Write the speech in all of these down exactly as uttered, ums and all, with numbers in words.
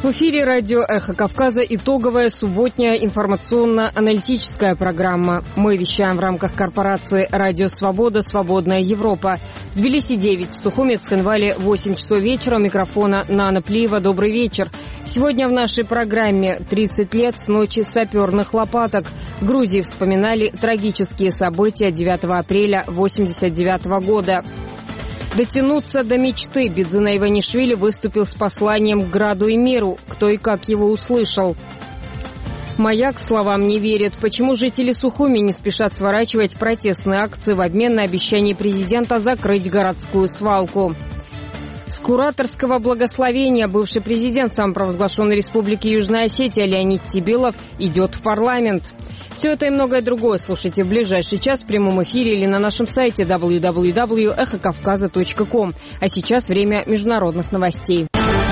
В эфире радио «Эхо Кавказа» итоговая субботняя информационно-аналитическая программа. Мы вещаем в рамках корпорации «Радио Свобода. Свободная Европа». В Тбилиси девять, в Сухуме, Цхинвале восемь часов вечера. У микрофона Нана Плиева. Добрый вечер. Сегодня в нашей программе тридцать лет с ночи саперных лопаток. В Грузии вспоминали трагические события девятого апреля восемьдесят девятого года. Дотянуться до мечты. Бидзина Иванишвили выступил с посланием к граду и миру. Кто и как его услышал? Маяк словам не верит. Почему жители Сухуми не спешат сворачивать протестные акции в обмен на обещание президента закрыть городскую свалку? С кураторского благословения бывший президент самопровозглашенной республики Южная Осетия Леонид Тибилов идет в парламент. Все это и многое другое слушайте в ближайший час в прямом эфире или на нашем сайте дабл ю дабл ю дабл ю точка эхо кавказа точка ком. А сейчас время международных новостей.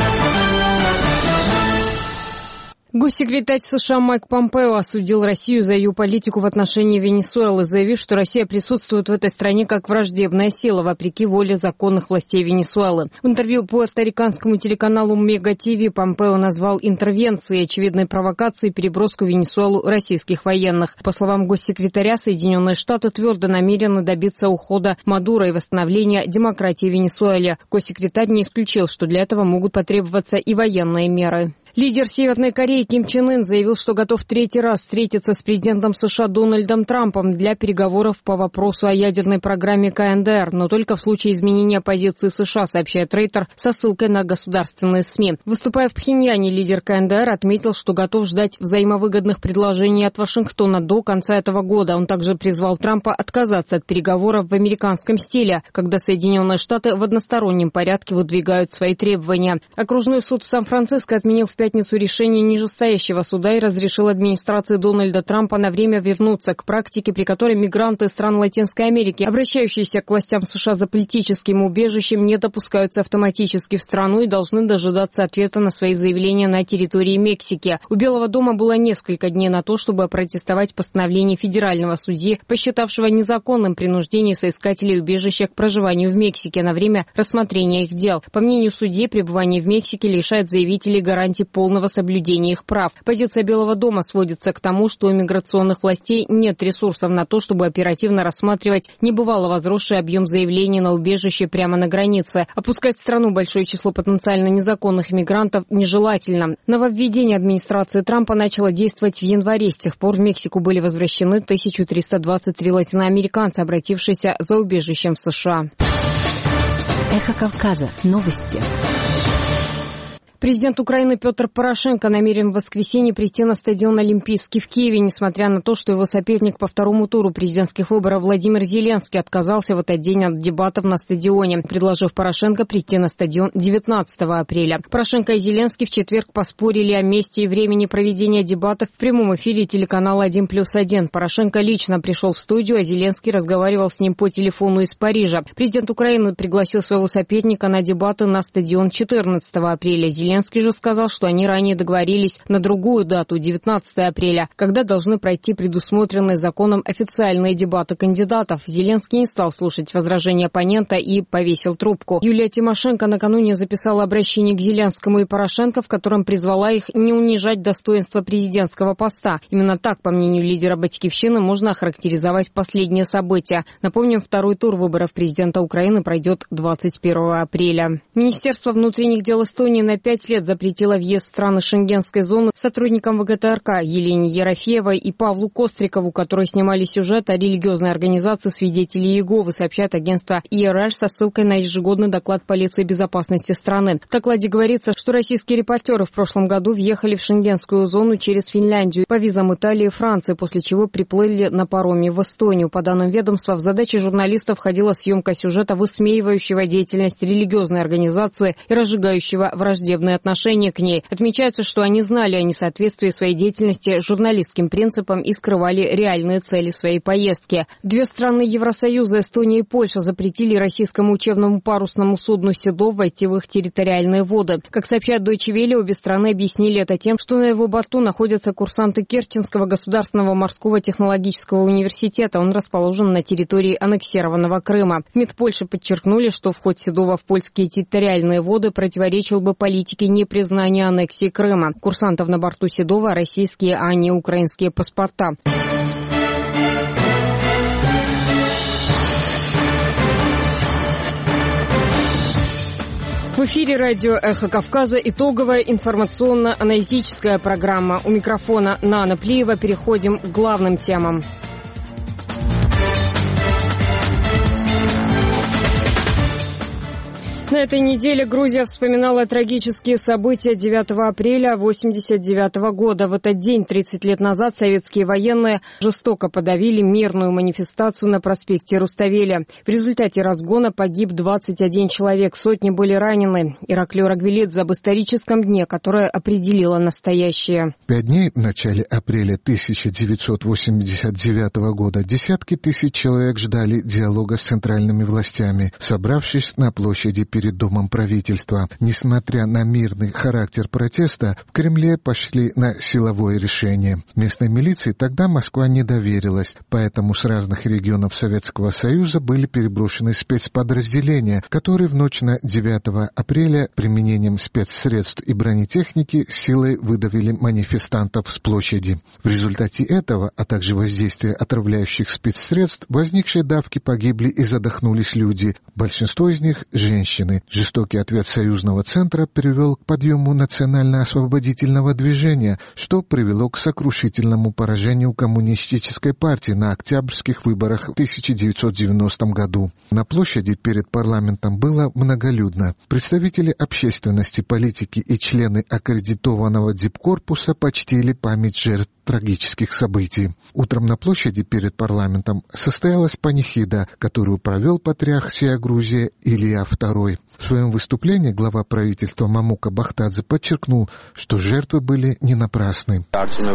Госсекретарь США Майк Помпео осудил Россию за ее политику в отношении Венесуэлы, заявив, что Россия присутствует в этой стране как враждебная сила, вопреки воле законных властей Венесуэлы. В интервью пуэрториканскому телеканалу Мега ТВ Помпео назвал интервенцией очевидной провокацией переброску в Венесуэлу российских военных. По словам госсекретаря, Соединенные Штаты твердо намерены добиться ухода Мадуро и восстановления демократии в Венесуэле. Госсекретарь не исключил, что для этого могут потребоваться и военные меры. Лидер Северной Кореи Ким Чен Ын заявил, что готов третий раз встретиться с президентом США Дональдом Трампом для переговоров по вопросу о ядерной программе ка эн дэ эр, но только в случае изменения позиции США, сообщает Рейтер со ссылкой на государственные СМИ. Выступая в Пхеньяне, лидер ка эн дэ эр отметил, что готов ждать взаимовыгодных предложений от Вашингтона до конца этого года. Он также призвал Трампа отказаться от переговоров в американском стиле, когда Соединенные Штаты в одностороннем порядке выдвигают свои требования. Окружной суд в Сан-Франциско отменил в пятницу решение нижестоящего суда и разрешил администрации Дональда Трампа на время вернуться к практике, при которой мигранты из стран Латинской Америки, обращающиеся к властям США за политическим убежищем, не допускаются автоматически в страну и должны дожидаться ответа на свои заявления на территории Мексики. У Белого дома было несколько дней на то, чтобы опротестовать постановление федерального судьи, посчитавшего незаконным принуждение соискателей убежища к проживанию в Мексике на время рассмотрения их дел. По мнению судьи, пребывание в Мексике лишает заявителей гарантий полного соблюдения их прав. Позиция Белого дома сводится к тому, что у миграционных властей нет ресурсов на то, чтобы оперативно рассматривать небывало возросший объем заявлений на убежище прямо на границе. Опускать в страну большое число потенциально незаконных мигрантов нежелательно. Нововведение администрации Трампа начало действовать в январе. С тех пор в Мексику были возвращены тысяча триста двадцать три латиноамериканца, обратившиеся за убежищем в США. Эхо Кавказа. Новости. Президент Украины Петр Порошенко намерен в воскресенье прийти на стадион Олимпийский в Киеве, несмотря на то, что его соперник по второму туру президентских выборов Владимир Зеленский отказался в этот день от дебатов на стадионе, предложив Порошенко прийти на стадион девятнадцатого апреля. Порошенко и Зеленский в четверг поспорили о месте и времени проведения дебатов в прямом эфире телеканала один плюс один. Порошенко лично пришел в студию, а Зеленский разговаривал с ним по телефону из Парижа. Президент Украины пригласил своего соперника на дебаты на стадион четырнадцатого апреля. Зеленский Зеленский же сказал, что они ранее договорились на другую дату, девятнадцатого апреля, когда должны пройти предусмотренные законом официальные дебаты кандидатов. Зеленский не стал слушать возражения оппонента и повесил трубку. Юлия Тимошенко накануне записала обращение к Зеленскому и Порошенко, в котором призвала их не унижать достоинство президентского поста. Именно так, по мнению лидера «Батькивщины», можно охарактеризовать последние события. Напомним, второй тур выборов президента Украины пройдет двадцать первого апреля. Министерство внутренних дел Эстонии на пять лет запретила въезд в страны Шенгенской зоны сотрудникам вэ гэ тэ эр ка Елене Ерофеевой и Павлу Кострикову, которые снимали сюжет о религиозной организации «Свидетели Иеговы», сообщает агентство и эр эр со ссылкой на ежегодный доклад полиции безопасности страны. В докладе говорится, что российские репортеры в прошлом году въехали в Шенгенскую зону через Финляндию по визам Италии и Франции, после чего приплыли на пароме в Эстонию. По данным ведомства, в задачи журналистов входила съемка сюжета, высмеивающего деятельность религиозной организации и разжигающего враждебные отношение к ней. Отмечается, что они знали о несоответствии своей деятельности журналистским принципам и скрывали реальные цели своей поездки. Две страны Евросоюза, Эстония и Польша, запретили российскому учебному парусному судну «Седов» войти в их территориальные воды. Как сообщает Deutsche Welle, обе страны объяснили это тем, что на его борту находятся курсанты Керченского государственного морского технологического университета. Он расположен на территории аннексированного Крыма. В МИД Польши подчеркнули, что вход «Седова» в польские территориальные воды противоречил бы политике политики непризнания аннексии Крыма. Курсантов на борту Седова российские, а не украинские паспорта. В эфире радио «Эхо Кавказа» итоговая информационно-аналитическая программа. У микрофона Нана Плиева. Переходим к главным темам. На этой неделе Грузия вспоминала трагические события девятого апреля восемьдесят девятого года. В этот день, тридцать лет назад, советские военные жестоко подавили мирную манифестацию на проспекте Руставели. В результате разгона погиб двадцать один человек, сотни были ранены. Ираклий Рагвелидзе об историческом дне, которое определило настоящее. Пять дней в начале апреля тысяча девятьсот восемьдесят девятого года десятки тысяч человек ждали диалога с центральными властями, собравшись на площади перед перед Домом правительства. Несмотря на мирный характер протеста, в Кремле пошли на силовое решение. Местной милиции тогда Москва не доверилась, поэтому с разных регионов Советского Союза были переброшены спецподразделения, которые в ночь на девятого апреля применением спецсредств и бронетехники силой выдавили манифестантов с площади. В результате этого, а также воздействия отравляющих спецсредств, в возникшей давке погибли и задохнулись люди, большинство из них – женщины. Жестокий ответ союзного центра привел к подъему национально-освободительного движения, что привело к сокрушительному поражению коммунистической партии на октябрьских выборах в тысяча девятьсот девяностом году. На площади перед парламентом было многолюдно. Представители общественности, политики и члены аккредитованного дипкорпуса почтили память жертв трагических событий. Утром на площади перед парламентом состоялась панихида, которую провел патриарх всей Грузии Илья второй. В своем выступлении глава правительства Мамука Бахтадзе подчеркнул, что жертвы были не напрасны.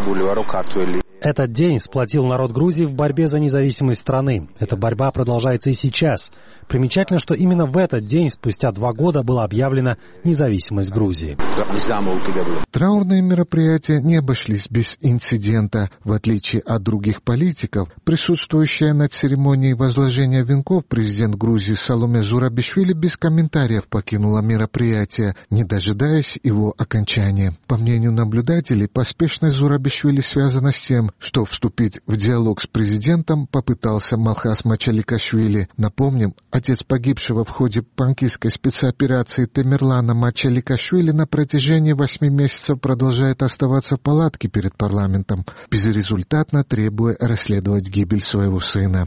Этот день сплотил народ Грузии в борьбе за независимость страны. Эта борьба продолжается и сейчас. Примечательно, что именно в этот день, спустя два года, была объявлена независимость Грузии. Траурные мероприятия не обошлись без инцидента. В отличие от других политиков, присутствующая на церемонии возложения венков президент Грузии Саломе Зурабишвили без комментариев покинула мероприятие, не дожидаясь его окончания. По мнению наблюдателей, поспешность Зурабишвили связана с тем, что вступить в диалог с президентом попытался Малхас Мачаликашвили. Напомним, отец погибшего в ходе панкистской спецоперации Темирлана Мачаликашвили на протяжении восьми месяцев продолжает оставаться в палатке перед парламентом, безрезультатно требуя расследовать гибель своего сына.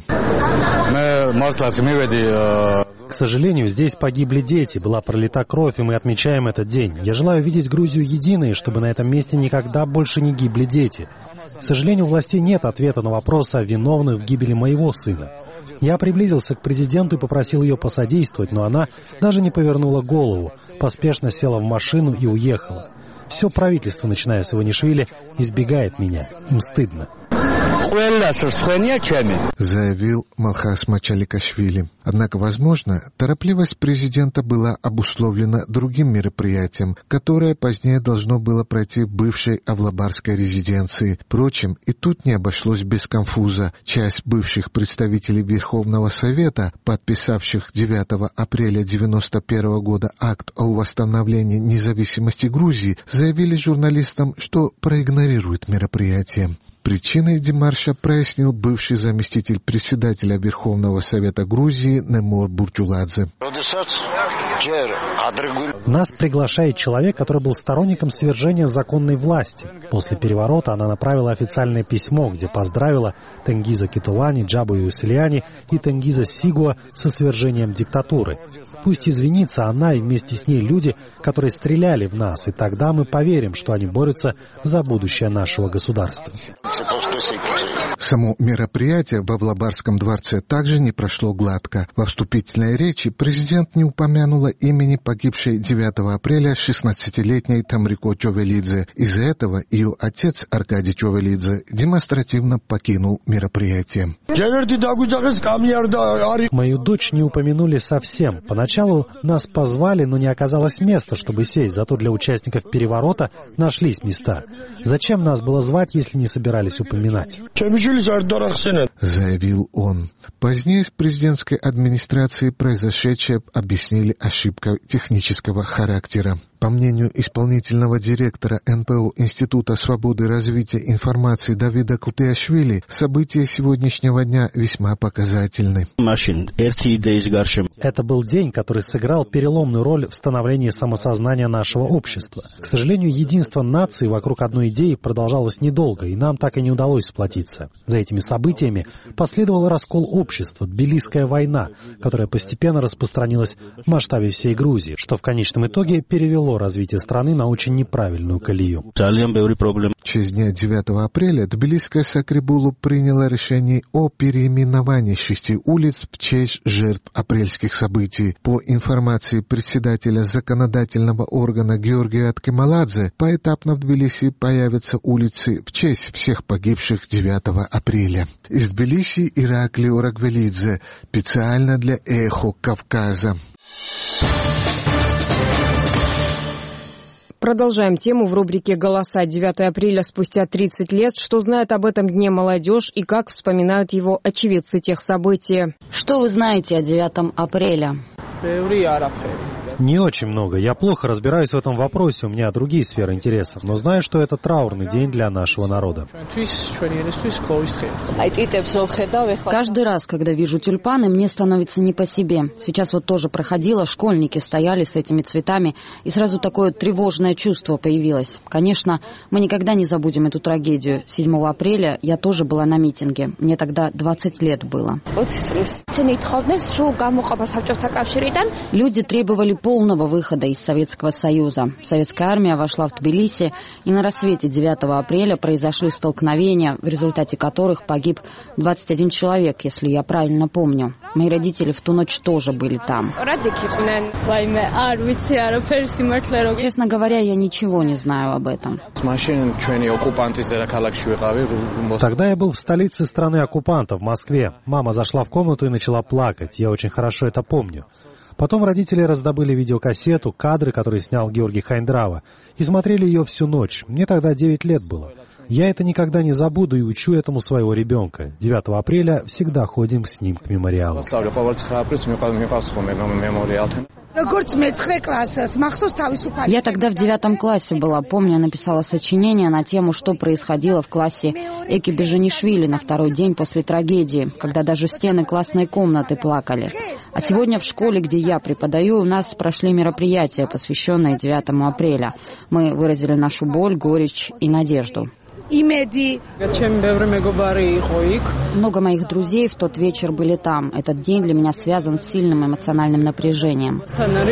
К сожалению, здесь погибли дети, была пролита кровь, и мы отмечаем этот день. Я желаю видеть Грузию единой, чтобы на этом месте никогда больше не гибли дети. К сожалению, у властей нет ответа на вопрос о виновных в гибели моего сына. Я приблизился к президенту и попросил ее посодействовать, но она даже не повернула голову, поспешно села в машину и уехала. Все правительство, начиная с Иванишвили, избегает меня. Им стыдно. Заявил Малхас Мачаликашвили. Однако, возможно, торопливость президента была обусловлена другим мероприятием, которое позднее должно было пройти в бывшей Авлабарской резиденции. Впрочем, и тут не обошлось без конфуза. Часть бывших представителей Верховного Совета, подписавших девятого апреля девяносто первого года акт о восстановлении независимости Грузии, заявили журналистам, что проигнорируют мероприятие. Причиной демарша прояснил бывший заместитель председателя Верховного Совета Грузии Немор Бурчуладзе. Нас приглашает человек, который был сторонником свержения законной власти. После переворота она направила официальное письмо, где поздравила Тенгиза Китулани, Джабу Юселяни и Тенгиза Сигуа со свержением диктатуры. Пусть извинится она и вместе с ней люди, которые стреляли в нас, и тогда мы поверим, что они борются за будущее нашего государства. Само мероприятие в Авлабарском дворце также не прошло гладко. Во вступительной речи президент не упомянула имени погибшей девятого апреля шестнадцатилетней Тамрико Човелидзе. Из-за этого ее отец Аркадий Човелидзе демонстративно покинул мероприятие. Мою дочь не упомянули совсем. Поначалу нас позвали, но не оказалось места, чтобы сесть. Зато для участников переворота нашлись места. Зачем нас было звать, если не собирались упоминать? Заявил он. Позднее с президентской администрацией произошедшее объяснили ошибкой технического характера. По мнению исполнительного директора эн пэ о Института свободы развития информации Давида Клтиашвили, события сегодняшнего дня весьма показательны. Это был день, который сыграл переломную роль в становлении самосознания нашего общества. К сожалению, единство нации вокруг одной идеи продолжалось недолго, и нам так и не удалось сплотиться. За этими событиями последовал раскол общества, Тбилисская война, которая постепенно распространилась в масштабе всей Грузии, что в конечном итоге перевело развитие страны на очень неправильную колею. В честь дня девятого апреля Тбилисская Сакрибулу приняла решение о переименовании шести улиц в честь жертв апрельских событий. По информации председателя законодательного органа Георгия Аткемаладзе, поэтапно в Тбилиси появятся улицы в честь всех погибших девятого апреля. Из Тбилиси Ираклий Орагвелидзе, специально для «Эхо Кавказа». Продолжаем тему в рубрике «Голоса». девятого апреля спустя тридцать лет. Что знает об этом дне молодежь и как вспоминают его очевидцы тех событий? Что вы знаете о девятом апреля? Не очень много. Я плохо разбираюсь в этом вопросе, у меня другие сферы интересов, но знаю, что это траурный день для нашего народа. Каждый раз, когда вижу тюльпаны, мне становится не по себе. Сейчас вот тоже проходила, школьники стояли с этими цветами, и сразу такое тревожное чувство появилось. Конечно, мы никогда не забудем эту трагедию. седьмого апреля я тоже была на митинге. Мне тогда двадцать лет было. Люди требовали полного выхода из Советского Союза. Советская армия вошла в Тбилиси, и на рассвете девятого апреля произошли столкновения, в результате которых погиб двадцать один человек, если я правильно помню. Мои родители в ту ночь тоже были там. Честно говоря, я ничего не знаю об этом. Тогда я был в столице страны оккупанта, в Москве. Мама зашла в комнату и начала плакать. Я очень хорошо это помню. Потом родители раздобыли видеокассету, кадры, которые снял Георгий Хайндрава, и смотрели ее всю ночь. Мне тогда девять лет было. Я это никогда не забуду и учу этому своего ребенка. девятого апреля всегда ходим с ним к мемориалу. Я тогда в девятом классе была. Помню, я написала сочинение на тему, что происходило в классе Эки Бежанишвили на второй день после трагедии, когда даже стены классной комнаты плакали. А сегодня в школе, где я преподаю, у нас прошли мероприятия, посвященные девятому апреля. Мы выразили нашу боль, горечь и надежду. Много моих друзей в тот вечер были там. Этот день для меня связан с сильным эмоциональным напряжением.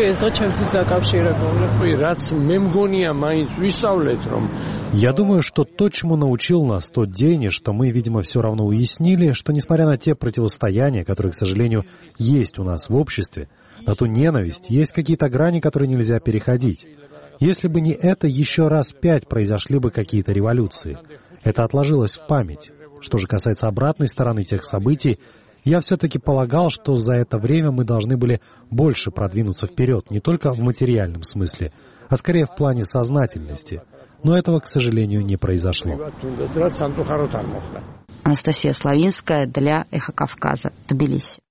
Я думаю, что то, чему научил нас тот день, и что мы, видимо, все равно уяснили, что, несмотря на те противостояния, которые, к сожалению, есть у нас в обществе, на ту ненависть, есть какие-то грани, которые нельзя переходить. Если бы не это, еще раз пять произошли бы какие-то революции. Это отложилось в память. Что же касается обратной стороны тех событий, я все-таки полагал, что за это время мы должны были больше продвинуться вперед, не только в материальном смысле, а скорее в плане сознательности. Но этого, к сожалению, не произошло. Анастасия Славинская для «Эхо Кавказа», Тбилиси.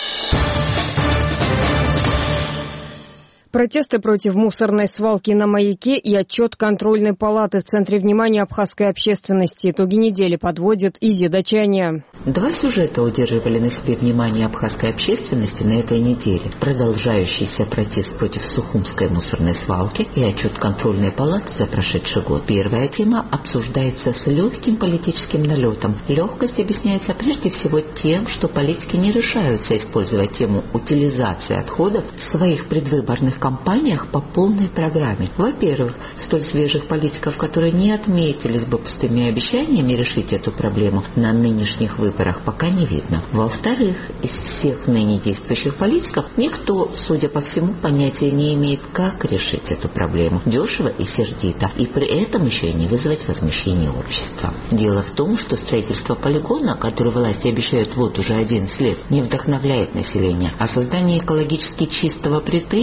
Протесты против мусорной свалки на Маяке и отчет контрольной палаты в центре внимания абхазской общественности. Итоги недели подводит Изи Дачаня. Два сюжета удерживали на себе внимание абхазской общественности на этой неделе. Продолжающийся протест против Сухумской мусорной свалки и отчет контрольной палаты за прошедший год. Первая тема обсуждается с легким политическим налетом. Легкость объясняется прежде всего тем, что политики не решаются использовать тему утилизации отходов в своих предвыборных компаниях по полной программе. Во-первых, столь свежих политиков, которые не отметились бы пустыми обещаниями решить эту проблему на нынешних выборах, пока не видно. Во-вторых, из всех ныне действующих политиков никто, судя по всему, понятия не имеет, как решить эту проблему дешево и сердито, и при этом еще и не вызвать возмущение общества. Дело в том, что строительство полигона, который власти обещают вот уже одиннадцать лет, не вдохновляет население, а создание экологически чистого предприятия под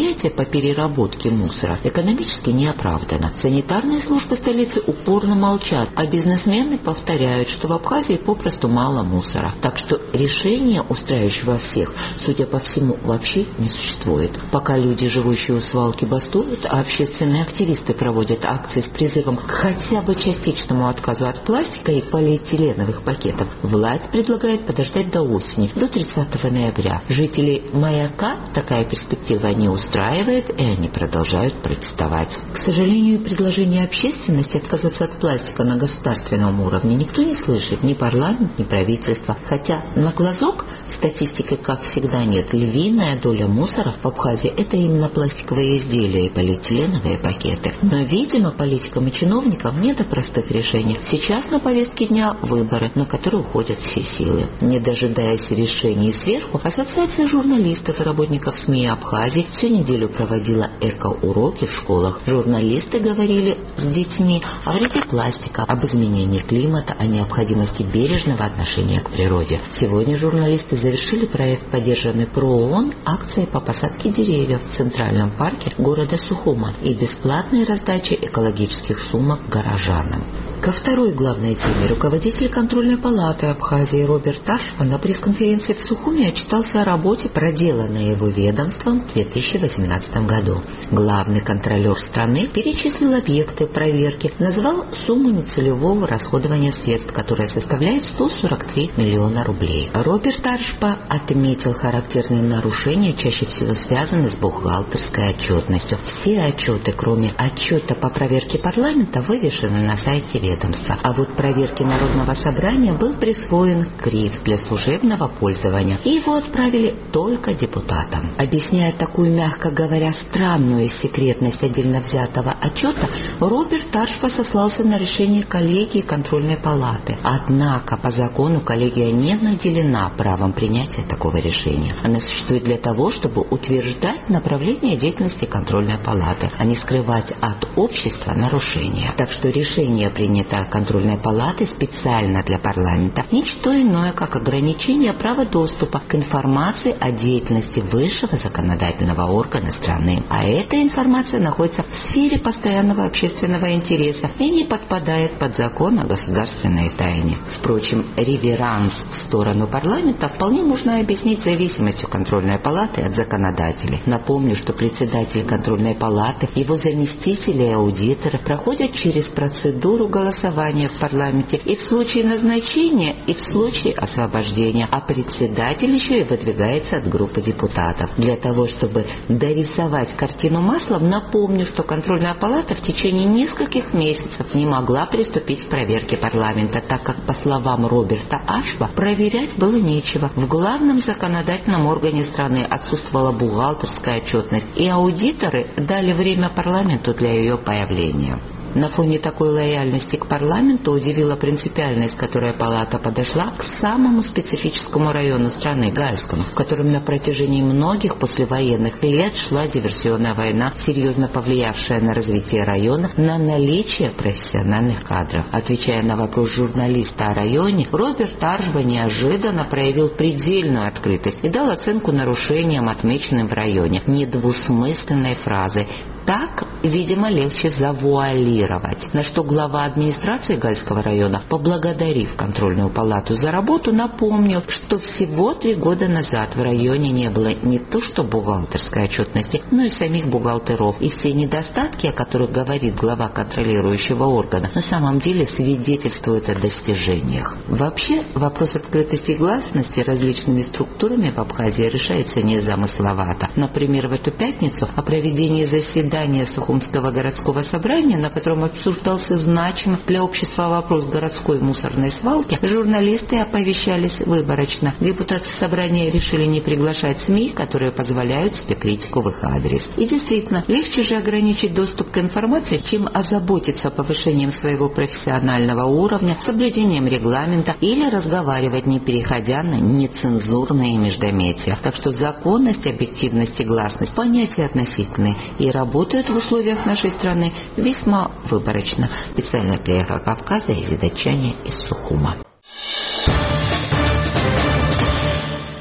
переработки мусора экономически не оправдано. Санитарные службы столицы упорно молчат, а бизнесмены повторяют, что в Абхазии попросту мало мусора. Так что решения, устраивающего всех, судя по всему, вообще не существует. Пока люди, живущие у свалки, бастуют, а общественные активисты проводят акции с призывом к хотя бы частичному отказу от пластика и полиэтиленовых пакетов, власть предлагает подождать до осени, до тридцатого ноября. Жителей Маяка такая перспектива не устраивает, и они продолжают протестовать. К сожалению, предложение общественности отказаться от пластика на государственном уровне никто не слышит, ни парламент, ни правительство. Хотя на глазок статистики, как всегда, нет. Львиная доля мусора в Абхазии – это именно пластиковые изделия и полиэтиленовые пакеты. Но, видимо, политикам и чиновникам не до простых решений. Сейчас на повестке дня выборы, на которые уходят все силы. Не дожидаясь решений сверху, Ассоциация журналистов и работников СМИ Абхазии всю неделю проводила эко-уроки в школах. Журналисты говорили с детьми о вреде пластика, об изменении климата, о необходимости бережного отношения к природе. Сегодня журналисты завершили проект, поддержанный ПРООН, акцией по посадке деревьев в Центральном парке города Сухума и бесплатной раздачей экологических сумок горожанам. Ко второй главной теме руководитель контрольной палаты Абхазии Роберт Таршпа на пресс-конференции в Сухуме отчитался о работе, проделанной его ведомством в две тысячи восемнадцатом году. Главный контролер страны перечислил объекты проверки, назвал сумму нецелевого расходования средств, которая составляет сто сорок три миллиона рублей. Роберт Таршпа отметил характерные нарушения, чаще всего связанные с бухгалтерской отчетностью. Все отчеты, кроме отчета по проверке парламента, вывешены на сайте ведомства. А вот проверке Народного собрания был присвоен КРИФ для служебного пользования, и его отправили только депутатам. Объясняя такую, мягко говоря, странную секретность отдельно взятого отчета, Роберт Таршпа сослался на решение коллегии контрольной палаты. Однако по закону коллегия не наделена правом принятия такого решения. Она существует для того, чтобы утверждать направление деятельности контрольной палаты, а не скрывать от общества нарушения. Так что решение, принятое контрольной палаты специально для парламента, ничто иное, как ограничение права доступа к информации о деятельности высшего законодательного органа страны. А эта информация находится в сфере постоянного общественного интереса и не подпадает под закон о государственной тайне. Впрочем, реверанс в сторону парламента вполне можно объяснить зависимостью контрольной палаты от законодателей. Напомню, что председатель контрольной палаты, его заместители и аудиторы проходят через процедуру голосования в парламенте и в случае назначения, и в случае освобождения, а председатель еще и выдвигается от группы депутатов. Для того, чтобы дорисовать картину маслом, напомню, что контрольная палата в течение нескольких месяцев не могла приступить к проверке парламента, так как, по словам Роберта Таршпа, проверять было нечего. В главном законодательном органе страны отсутствовала бухгалтерская отчетность, и аудиторы дали время парламенту для ее появления. На фоне такой лояльности к парламенту удивила принципиальность, с которой палата подошла к самому специфическому району страны, Гальскому, в котором на протяжении многих послевоенных лет шла диверсионная война, серьезно повлиявшая на развитие района, на наличие профессиональных кадров. Отвечая на вопрос журналиста о районе, Роберт Таршпа неожиданно проявил предельную открытость и дал оценку нарушениям, отмеченным в районе, недвусмысленной фразой: так, видимо, легче завуалировать. На что глава администрации Гальского района, поблагодарив контрольную палату за работу, напомнил, что всего три года назад в районе не было не то что бухгалтерской отчетности, но и самих бухгалтеров. И все недостатки, о которых говорит глава контролирующего органа, на самом деле свидетельствуют о достижениях. Вообще, вопрос открытости и гласности различными структурами в Абхазии решается незамысловато. Например, в эту пятницу о проведении заседания Сухумского городского собрания, на котором обсуждался значимый для общества вопрос городской мусорной свалки, журналисты оповещались выборочно. Депутаты собрания решили не приглашать СМИ, которые позволяют себе критику в их адрес. И действительно, легче же ограничить доступ к информации, чем озаботиться повышением своего профессионального уровня, соблюдением регламента или разговаривать, не переходя на нецензурные междометия. Так что законность, объективность и гласность – понятия относительные и работают в условиях нашей страны весьма выборочно. Специально для Эхо Кавказа из Датчане из Сухума.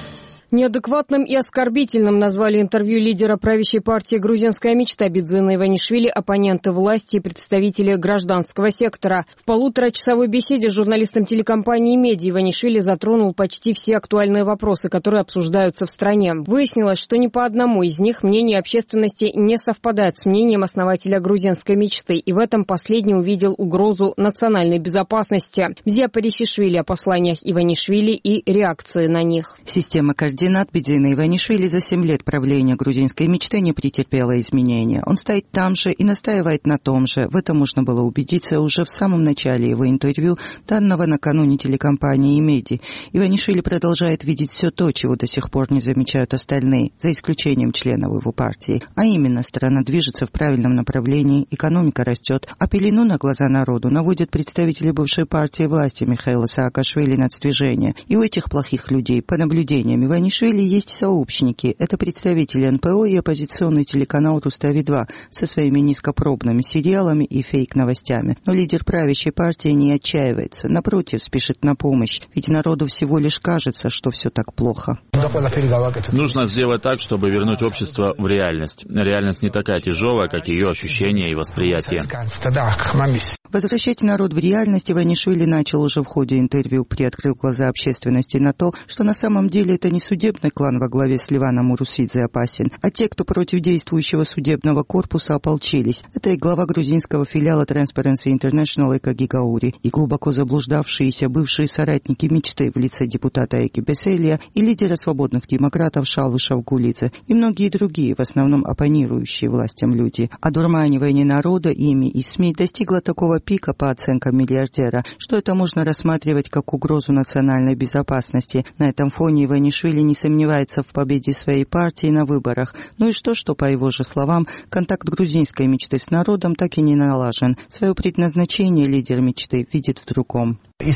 Неадекватным и оскорбительным назвали интервью лидера правящей партии «Грузинская мечта» Бидзина Иванишвили оппоненты власти и представители гражданского сектора. В полуторачасовой беседе с журналистом телекомпании «Медиа» Иванишвили затронул почти все актуальные вопросы, которые обсуждаются в стране. Выяснилось, что ни по одному из них мнение общественности не совпадает с мнением основателя «Грузинской мечты», и в этом последний увидел угрозу национальной безопасности. Зия Парисишвили о посланиях Иванишвили и реакции на них. Система координат Бидзина Иванишвили за семь лет правления «Грузинской мечты» не претерпела изменения. Он стоит там же и настаивает на том же. В этом можно было убедиться уже в самом начале его интервью, данного накануне телекомпании «Медиа». Иванишвили продолжает видеть все то, чего до сих пор не замечают остальные, за исключением членов его партии. А именно, страна движется в правильном направлении, экономика растет, а пелену на глаза народу наводят представители бывшей партии власти Михаила Саакашвили «Нацдвижение». И у этих плохих людей, по наблюдениям Иванишвили, есть сообщники. Это представители эн пэ о и оппозиционный телеканал «Рустави два» со своими низкопробными сериалами и фейк-новостями. Но лидер правящей партии не отчаивается. Напротив, спешит на помощь. Ведь народу всего лишь кажется, что все так плохо. Нужно сделать так, чтобы вернуть общество в реальность. Реальность не такая тяжелая, как ее ощущения и восприятие. Возвращать народ в реальность Иванишвили начал уже в ходе интервью, приоткрыл глаза общественности на то, что на самом деле это не судебный клан во главе с Ливаном Мурусидзе опасен, а те, кто против действующего судебного корпуса ополчились. Это и глава грузинского филиала Transparency International Эка Гигаури, и глубоко заблуждавшиеся бывшие соратники мечты в лице депутата Эки Беселия и лидера свободных демократов Шалвы Шавгулидзе, и многие другие, в основном оппонирующие властям люди. Одурманивание народа ими и СМИ достигло такого пика, по оценкам миллиардера, что это можно рассматривать как угрозу национальной безопасности. На этом фоне Иванишвили не сомневается в победе своей партии на выборах. Ну и что, что, по его же словам, контакт грузинской мечты с народом так и не налажен. Свое предназначение лидер мечты видит в другом.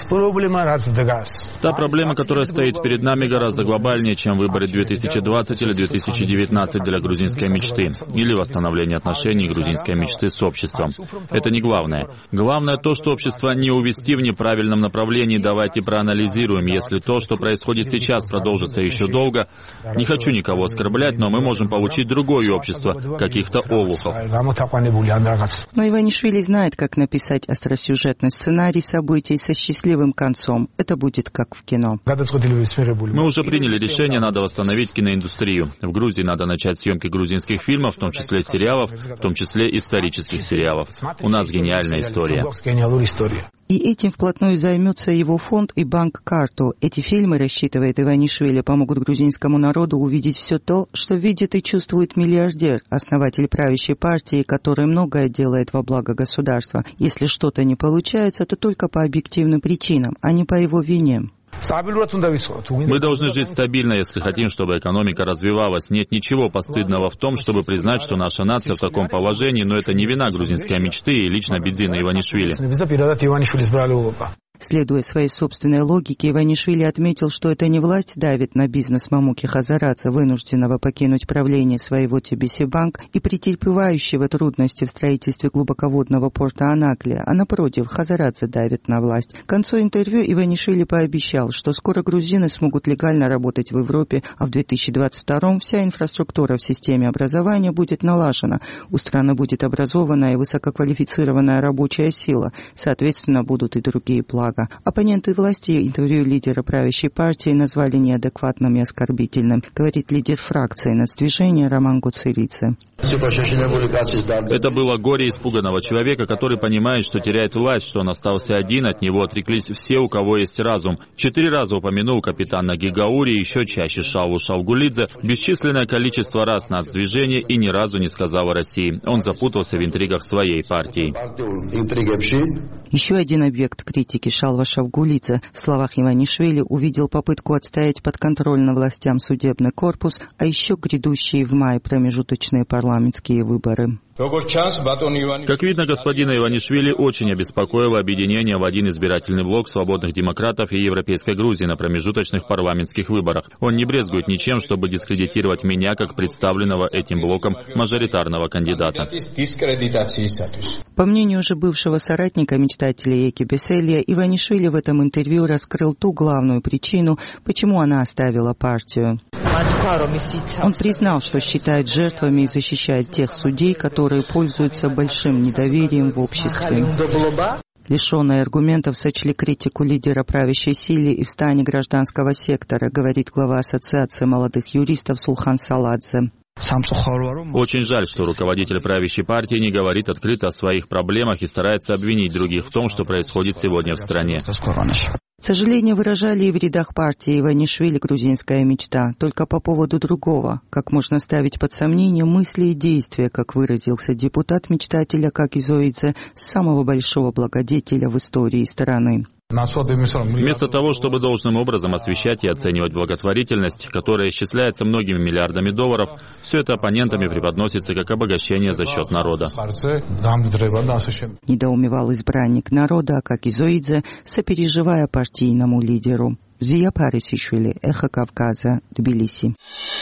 Та проблема, которая стоит перед нами, гораздо глобальнее, чем выборы две тысячи двадцать или две тысячи девятнадцать для грузинской мечты, или восстановление отношений грузинской мечты с обществом. Это не главное. Главное то, что общество не увести в неправильном направлении. Давайте проанализируем, если то, что происходит сейчас, продолжится еще долго. Не хочу никого оскорблять, но мы можем получить другое общество, каких-то олухов. Но Иванишвили знает, как написать остросюжетный сценарий событий со счастливым концом. Это будет как в кино. Мы уже приняли решение, надо восстановить киноиндустрию. В Грузии надо начать съемки грузинских фильмов, в том числе сериалов, в том числе исторических сериалов. У нас гениальная история. И этим вплотную займется его фонд и банк «Карту». Эти фильмы, рассчитывает Иванишвили, помогут грузинскому народу увидеть все то, что видит и чувствует миллиардер, основатель правящей партии, который многое делает во благо государства. Если что-то не получается, то только по объективным причинам, а не по его вине. Мы должны жить стабильно, если хотим, чтобы экономика развивалась. Нет ничего постыдного в том, чтобы признать, что наша нация в таком положении, но это не вина грузинской мечты и лично Бидзина Иванишвили. Следуя своей собственной логике, Иванишвили отметил, что это не власть давит на бизнес Мамуки Хазарадзе, вынужденного покинуть правление своего Ти Би Си Банк и претерпевающего трудности в строительстве глубоководного порта Анаклия, а напротив, Хазарадзе давит на власть. К концу интервью Иванишвили пообещал, что скоро грузины смогут легально работать в Европе, а в две тысячи двадцать втором вся инфраструктура в системе образования будет налажена, у страны будет образованная и высококвалифицированная рабочая сила, соответственно, будут и другие планы. Оппоненты власти интервью лидера правящей партии назвали неадекватным и оскорбительным, говорит лидер фракции Нацдвижения Роман Гуцеридзе. Это было горе испуганного человека, который понимает, что теряет власть, что он остался один, от него отреклись все, у кого есть разум. Четыре раза упомянул капитана Гигаури, еще чаще Шалву Шавгулидзе, бесчисленное количество раз Нацдвижение и ни разу не сказал о России. Он запутался в интригах своей партии. Еще один объект критики Шалва Шавгулидзе в словах Иванишвили увидел попытку отстоять подконтрольно властям судебный корпус, а еще грядущие в мае промежуточные парламентские выборы. Как видно, господина Иванишвили очень обеспокоило объединение в один избирательный блок свободных демократов и Европейской Грузии на промежуточных парламентских выборах. Он не брезгует ничем, чтобы дискредитировать меня как представленного этим блоком мажоритарного кандидата. По мнению уже бывшего соратника мечтателя Эки Беселия, Иванишвили в этом интервью раскрыл ту главную причину, почему она оставила партию. Он признал, что считает жертвами и защищает тех судей, которые пользуются большим недоверием в обществе. Лишенные аргументов сочли критику лидера правящей силы и в стане гражданского сектора, говорит глава Ассоциации молодых юристов Сулхан Саладзе. Очень жаль, что руководитель правящей партии не говорит открыто о своих проблемах и старается обвинить других в том, что происходит сегодня в стране. Сожаление выражали и в рядах партии Иванишвили «Грузинская мечта», только по поводу другого. Как можно ставить под сомнение мысли и действия, как выразился депутат-мечтателя Акаки Зоидзе, самого большого благодетеля в истории страны. Вместо того, чтобы должным образом освещать и оценивать благотворительность, которая исчисляется многими миллиардами долларов, все это оппонентами преподносится как обогащение за счет народа. Недоумевал избранник народа Акаки Зоидзе, сопереживая партийному лидеру. Зия Парисишвили, Эхо Кавказа, Тбилиси.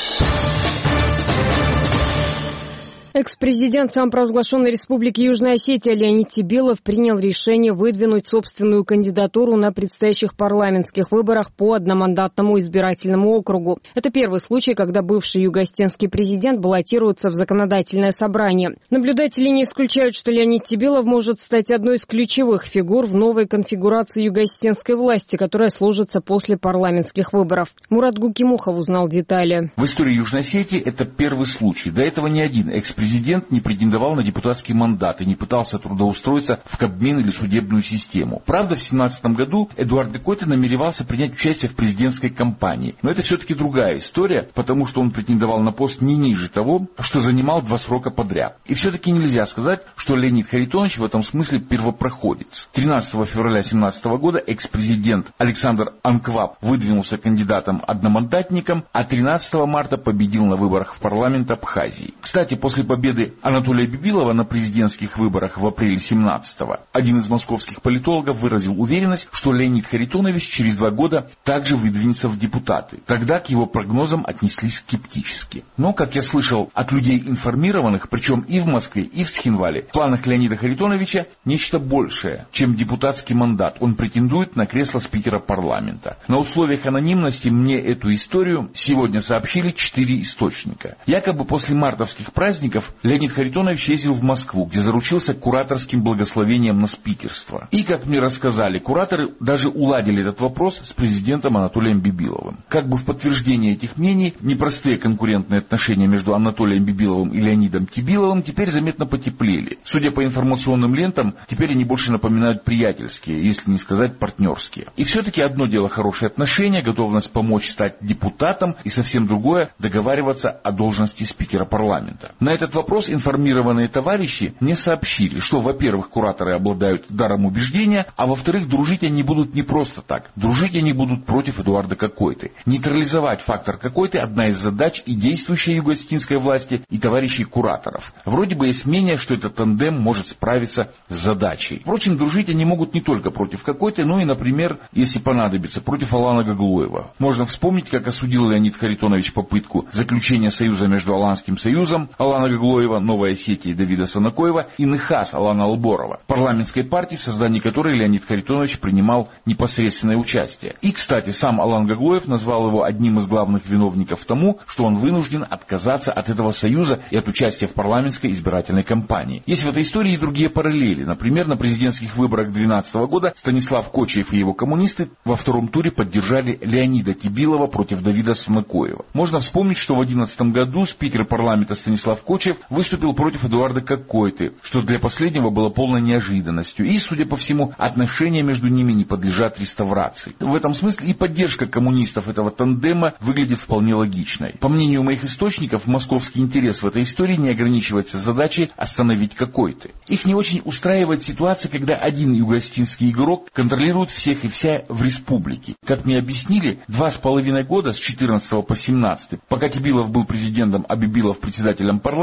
Экс-президент самопровозглашенной республики Южная Осетия Леонид Тебилов принял решение выдвинуть собственную кандидатуру на предстоящих парламентских выборах по одномандатному избирательному округу. Это первый случай, когда бывший юго-осетинский президент баллотируется в законодательное собрание. Наблюдатели не исключают, что Леонид Тебилов может стать одной из ключевых фигур в новой конфигурации юго-осетинской власти, которая сложится после парламентских выборов. Мурат Гукимухов узнал детали. В истории Южной Осетии это первый случай. До этого ни один экс-президент Президент не претендовал на депутатский мандат и не пытался трудоустроиться в Кабмин или судебную систему. Правда, в две тысячи семнадцатом году Эдуард Декойте намеревался принять участие в президентской кампании. Но это все-таки другая история, потому что он претендовал на пост не ниже того, что занимал два срока подряд. И все-таки нельзя сказать, что Леонид Харитонович в этом смысле первопроходец. тринадцатого февраля две тысячи семнадцатого года экс-президент Александр Анкваб выдвинулся кандидатом-одномандатником, а тринадцатого марта победил на выборах в парламент Абхазии. Кстати, после победы Анатолия Бибилова на президентских выборах в апреле семнадцатого один из московских политологов выразил уверенность, что Леонид Харитонович через два года также выдвинется в депутаты. Тогда к его прогнозам отнеслись скептически. Но, как я слышал от людей информированных, причем и в Москве, и в Схинвале, в планах Леонида Харитоновича нечто большее, чем депутатский мандат. Он претендует на кресло спикера парламента. На условиях анонимности мне эту историю сегодня сообщили четыре источника. Якобы после мартовских праздников Леонид Харитонович ездил в Москву, где заручился кураторским благословением на спикерство. И, как мне рассказали, кураторы даже уладили этот вопрос с президентом Анатолием Бибиловым. Как бы в подтверждение этих мнений, непростые конкурентные отношения между Анатолием Бибиловым и Леонидом Тебиловым теперь заметно потеплели. Судя по информационным лентам, теперь они больше напоминают приятельские, если не сказать партнерские. И все-таки одно дело хорошие отношения, готовность помочь стать депутатом, и совсем другое договариваться о должности спикера парламента. На этот вопрос информированные товарищи мне сообщили, что, во-первых, кураторы обладают даром убеждения, а во-вторых, дружить они будут не просто так. Дружить они будут против Эдуарда Какойты. Нейтрализовать фактор Какойты – одна из задач и действующей юго-осетинской власти, и товарищей кураторов. Вроде бы есть мнение, что этот тандем может справиться с задачей. Впрочем, дружить они могут не только против Какойты, но и, например, если понадобится, против Алана Гаглоева. Можно вспомнить, как осудил Леонид Харитонович попытку заключения союза между Аланским союзом Алана Гаглоева, Новой Осетии Давида Санакоева и Нехас Алана Алборова, парламентской партии, в создании которой Леонид Харитонович принимал непосредственное участие. И, кстати, сам Алан Гаглоев назвал его одним из главных виновников тому, что он вынужден отказаться от этого союза и от участия в парламентской избирательной кампании. Есть в этой истории и другие параллели. Например, на президентских выборах две тысячи двенадцатого года Станислав Кочиев и его коммунисты во втором туре поддержали Леонида Тебилова против Давида Санакоева. Можно вспомнить, что в две тысячи одиннадцатом году спикер парламента Станислав Кочиев выступил против Эдуарда Какойты, что для последнего было полной неожиданностью. И, судя по всему, отношения между ними не подлежат реставрации. В этом смысле и поддержка коммунистов этого тандема выглядит вполне логичной. По мнению моих источников, московский интерес в этой истории не ограничивается задачей остановить Какойты. Их не очень устраивает ситуация, когда один юго-осетинский игрок контролирует всех и вся в республике. Как мне объяснили, два с половиной года, с четырнадцатого по семнадцатый, пока Тебилов был президентом, а Бибилов председателем парламента,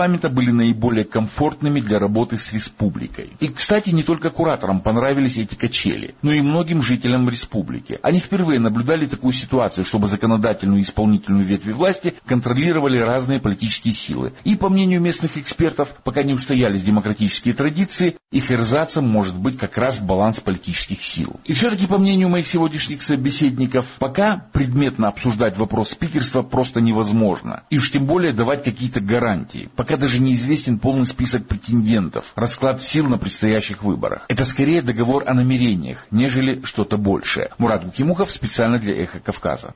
парламента были наиболее комфортными для работы с республикой. И, кстати, не только кураторам понравились эти качели, но и многим жителям республики. Они впервые наблюдали такую ситуацию, чтобы законодательную и исполнительную ветви власти контролировали разные политические силы. И, по мнению местных экспертов, пока не устоялись демократические традиции, их эрзацем может быть как раз баланс политических сил. И все-таки, по мнению моих сегодняшних собеседников, пока предметно обсуждать вопрос спикерства просто невозможно. И уж тем более давать какие-то гарантии. Пока даже неизвестен полный список претендентов, расклад сил на предстоящих выборах. Это скорее договор о намерениях, нежели что-то большее. Мурат Гукимухов специально для «Эхо Кавказа».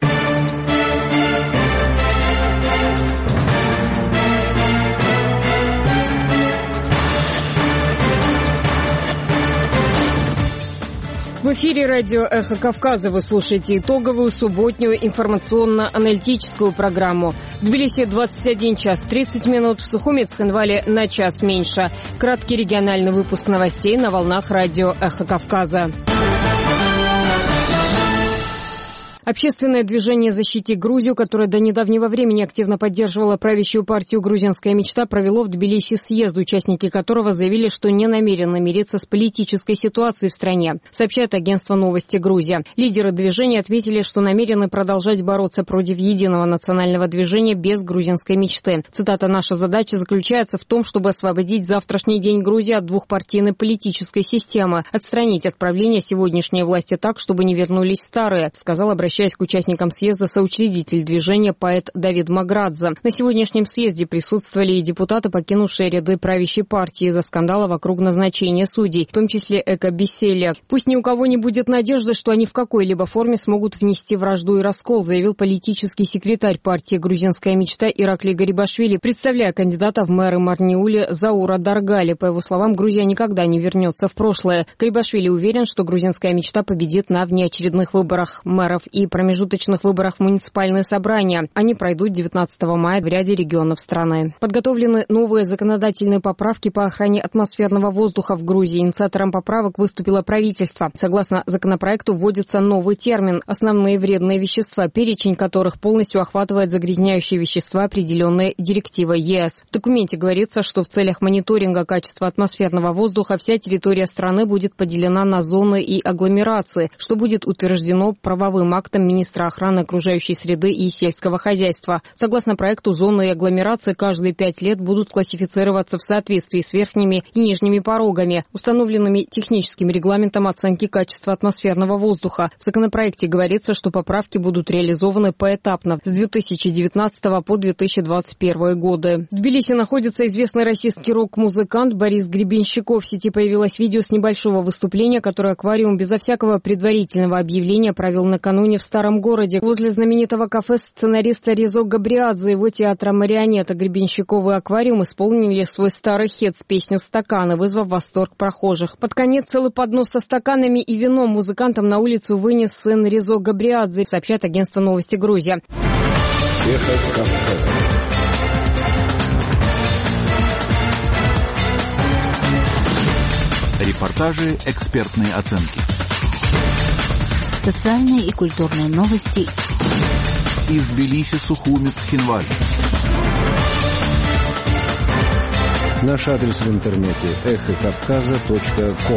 В эфире радио «Эхо Кавказа» вы слушаете итоговую субботнюю информационно-аналитическую программу. В Тбилиси двадцать один час тридцать минут, в Сухуми, Цхинвале на час меньше. Краткий региональный выпуск новостей на волнах радио «Эхо Кавказа». Общественное движение «Защити Грузию», которое до недавнего времени активно поддерживало правящую партию «Грузинская мечта», провело в Тбилиси съезд, участники которого заявили, что не намерены мириться с политической ситуацией в стране, сообщает агентство «Новости Грузия». Лидеры движения отметили, что намерены продолжать бороться против единого национального движения без грузинской мечты. Цитата: «Наша задача заключается в том, чтобы освободить завтрашний день Грузии от двухпартийной политической системы, отстранить от правления сегодняшней власти так, чтобы не вернулись старые», сказал, обращаясь Обращаясь к участникам съезда, соучредитель движения поэт Давид Маградзе. На сегодняшнем съезде присутствовали и депутаты, покинувшие ряды правящей партии из-за скандала вокруг назначения судей, в том числе Эко Беселия. «Пусть ни у кого не будет надежды, что они в какой-либо форме смогут внести вражду и раскол», заявил политический секретарь партии «Грузинская мечта» Ираклий Гарибашвили, представляя кандидата в мэры Марниули Заура Даргали. По его словам, Грузия никогда не вернется в прошлое. Гарибашвили уверен, что «Грузинская мечта» победит на внеочередных выборах мэров и промежуточных выборах в муниципальные собрания. Они пройдут девятнадцатого мая в ряде регионов страны. Подготовлены новые законодательные поправки по охране атмосферного воздуха в Грузии. Инициатором поправок выступило правительство. Согласно законопроекту, вводится новый термин – основные вредные вещества, перечень которых полностью охватывает загрязняющие вещества, определенные директивой ЕС. В документе говорится, что в целях мониторинга качества атмосферного воздуха вся территория страны будет поделена на зоны и агломерации, что будет утверждено правовым актом министра охраны окружающей среды и сельского хозяйства. Согласно проекту, зоны и агломерации каждые пять лет будут классифицироваться в соответствии с верхними и нижними порогами, установленными техническим регламентом оценки качества атмосферного воздуха. В законопроекте говорится, что поправки будут реализованы поэтапно с две тысячи девятнадцатого по две тысячи двадцать первый годы. В Тбилиси находится известный российский рок-музыкант Борис Гребенщиков. В сети появилось видео с небольшого выступления, которое аквариум безо всякого предварительного объявления провел накануне в Старом городе. Возле знаменитого кафе сценариста Резо Габриадзе и его театра «Марионета» Гребенщиков и аквариум исполнили свой старый хит с песню «Стаканы», вызвав восторг прохожих. Под конец целый поднос со стаканами и вином музыкантам на улицу вынес сын Резо Габриадзе, сообщает агентство «Новости Грузия». Эхо Кавказа. Репортажи, экспертные оценки. Социальные и культурные новости из Тбилиси, Сухуми, Цхинвале. Наш адрес в интернете эхо кавказа точка ком.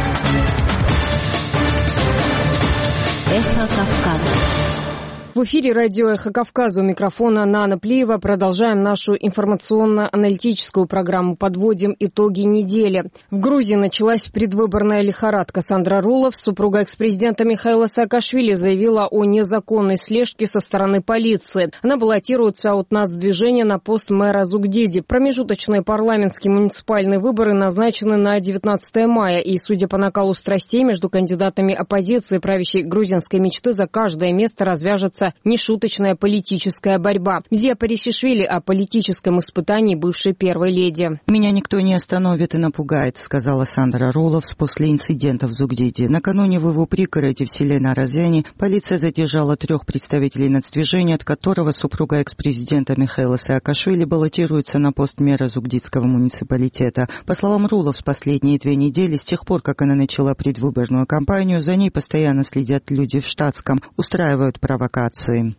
Эхо Кавказа. В эфире радио «Эхо Кавказа», у микрофона Нана Плиева. Продолжаем нашу информационно-аналитическую программу. Подводим итоги недели. В Грузии началась предвыборная лихорадка. Сандра Рулов, супруга экс-президента Михаила Саакашвили, заявила о незаконной слежке со стороны полиции. Она баллотируется от нацдвижения на пост мэра Зугдиди. Промежуточные парламентские муниципальные выборы назначены на девятнадцатое мая. И, судя по накалу страстей между кандидатами оппозиции правящей грузинской мечты, за каждое место развяжется нешуточная политическая борьба. Мзия Парисишвили о политическом испытании бывшей первой леди. «Меня никто не остановит и напугает», — сказала Сандра Роловс после инцидента в Зугдиди. Накануне в его пригороде в селе Наразяне полиция задержала трех представителей нацдвижения, от которого супруга экс-президента Михаила Саакашвили баллотируется на пост мэра Зугдидского муниципалитета. По словам Роловс, последние две недели, с тех пор, как она начала предвыборную кампанию, за ней постоянно следят люди в штатском, устраивают провокации. ситуации.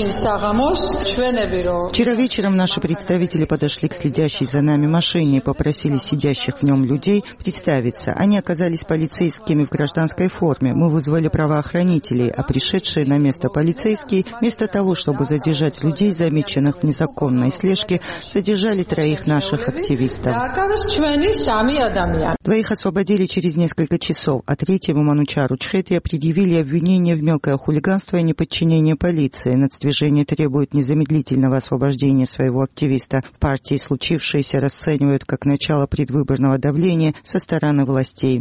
Вчера вечером наши представители подошли к следящей за нами машине и попросили сидящих в нем людей представиться. Они оказались полицейскими в гражданской форме. Мы вызвали правоохранителей, а пришедшие на место полицейские, вместо того, чтобы задержать людей, замеченных в незаконной слежке, задержали троих наших активистов. Двоих освободили через несколько часов, а третьему Манучару Чхетия предъявили обвинение в мелкое хулиганство и неподчинение полиции. Нацдвижение требует незамедлительного освобождения своего активиста. В партии случившееся расценивают как начало предвыборного давления со стороны властей.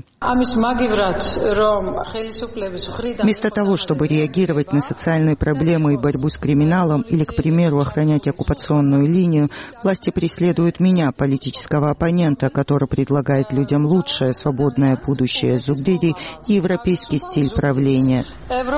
Вместо того, чтобы реагировать на социальные проблемы и борьбу с криминалом или, к примеру, охранять оккупационную линию, власти преследуют меня, политического оппонента, который предлагает людям лучшее, свободное будущее Зугдиди и европейский стиль правления,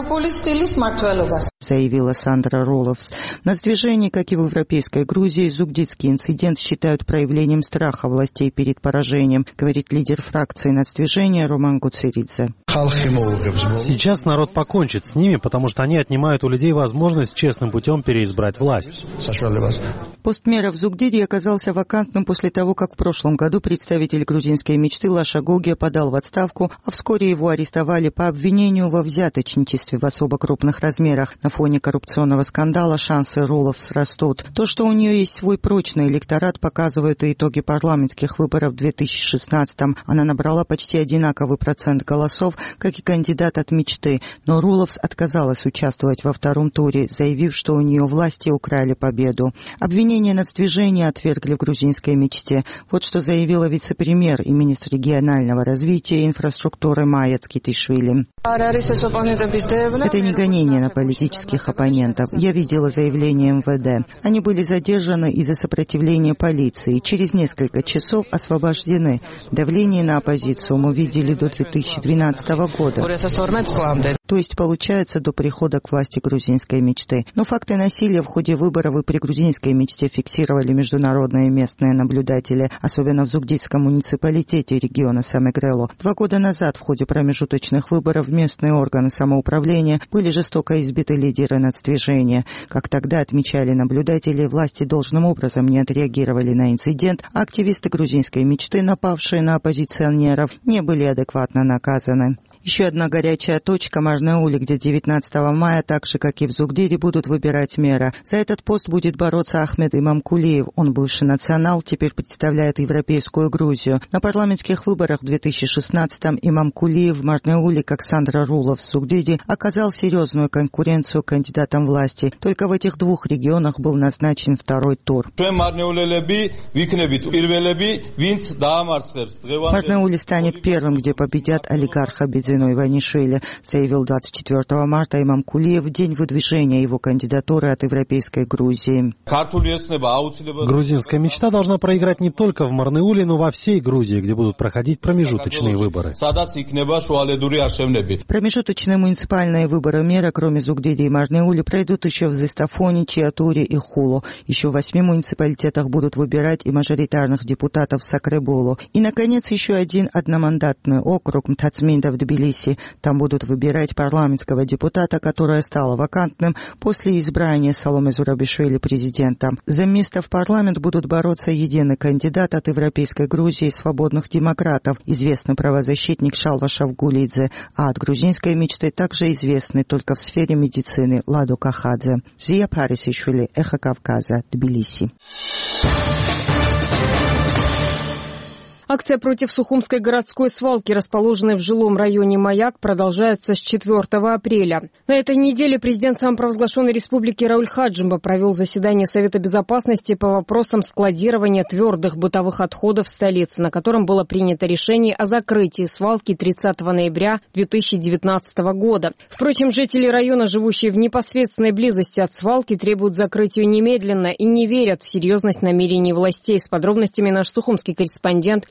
заявила Сандра Роловс. Нацдвижение, как и в европейской Грузии, зугдидский инцидент считают проявлением страха властей перед поражением, говорит лидер фракции нацдвижения Роман Гуцеридзе. Сейчас народ покончит с ними, потому что они отнимают у людей возможность честным путем переизбрать власть. Пост мэра в Зугдиди оказался вакантным после того, как в прошлом году представитель грузинской мечты Лаша Гогия подал в отставку, а вскоре его арестовали по обвинению во взяточничестве в особо крупных размерах. На фоне коррупционного скандала шансы Роловс растут. То, что у нее есть свой прочный электорат, показывают и итоги парламентских выборов в две тысячи шестнадцатом. Она набрала почти одинаковый процент голосов, как и кандидат от мечты, но Роловс отказалась участвовать во втором туре, заявив, что у нее власти украли победу. Обвинения нацдвижения отвергли в грузинской мечте. Вот что заявила вице-премьер и министр регионального развития и инфраструктуры Майя Цкитишвили. Это не гонение на политических оппонентов. Я видела заявление эм вэ дэ. Они были задержаны из-за сопротивления полиции. Через несколько часов освобождены. Давление на оппозицию мы видели до две тысячи двенадцатого года. То есть, получается, до прихода к власти грузинской мечты. Но факты насилия в ходе выборов и при грузинской мечте фиксировали международные и местные наблюдатели, особенно в Зугдидском муниципалитете региона Самегрело. Два года назад в ходе промежуточных выборов местные органы самоуправления были жестоко избиты лидеры нацдвижения. Как тогда отмечали наблюдатели, власти должным образом не отреагировали на инцидент, а активисты грузинской мечты, напавшие на оппозиционеров, не были адекватно наказаны. Еще одна горячая точка – Мажне-Ули, где девятнадцатого мая, так же, как и в Зугдиди, будут выбирать мэра. За этот пост будет бороться Ахмед Имамкулиев. Он бывший национал, теперь представляет европейскую Грузию. На парламентских выборах в две тысячи шестнадцатом Имамкулиев в Мажне-Ули, как Сандра Рулов в Зугдиди, оказал серьезную конкуренцию кандидатам власти. Только в этих двух регионах был назначен второй тур. Мажне-Ули станет первым, где победят олигарха Бедзино Иванишвили, заявил двадцать четвёртого марта Имамкулиев в день выдвижения его кандидатуры от европейской Грузии. Грузинская мечта должна проиграть не только в Марнеуле, но во всей Грузии, где будут проходить промежуточные выборы. Промежуточные муниципальные выборы мэра, кроме Зугдиди и Мажне-Ули, пройдут еще в Зистафоне, Чиатуре и Хулу. Еще в восьми муниципалитетах будут выбирать и мажоритарных депутатов в Сакребулу. И, наконец, еще один одномандатный округ Мтацминда в Тбилиси. Там будут выбирать парламентского депутата, которое стало вакантным после избрания Саломе Зурабишвили президентом. За место в парламент будут бороться единый кандидат от европейской Грузии свободных демократов, известный правозащитник Шалва Шавгулидзе, а от грузинской мечты также известный только в сфере медицины Ладо Кахадзе. Зия Парисишвили, Эхо Кавказа, Тбилиси. Акция против Сухумской городской свалки, расположенной в жилом районе Маяк, продолжается с четвёртого апреля. На этой неделе президент самопровозглашенной республики Рауль Хаджимба провел заседание Совета безопасности по вопросам складирования твердых бытовых отходов в столице, на котором было принято решение о закрытии свалки тридцатого ноября две тысячи девятнадцатого года. Впрочем, жители района, живущие в непосредственной близости от свалки, требуют закрыть ее немедленно и не верят в серьезность намерений властей. С подробностями наш сухумский корреспондент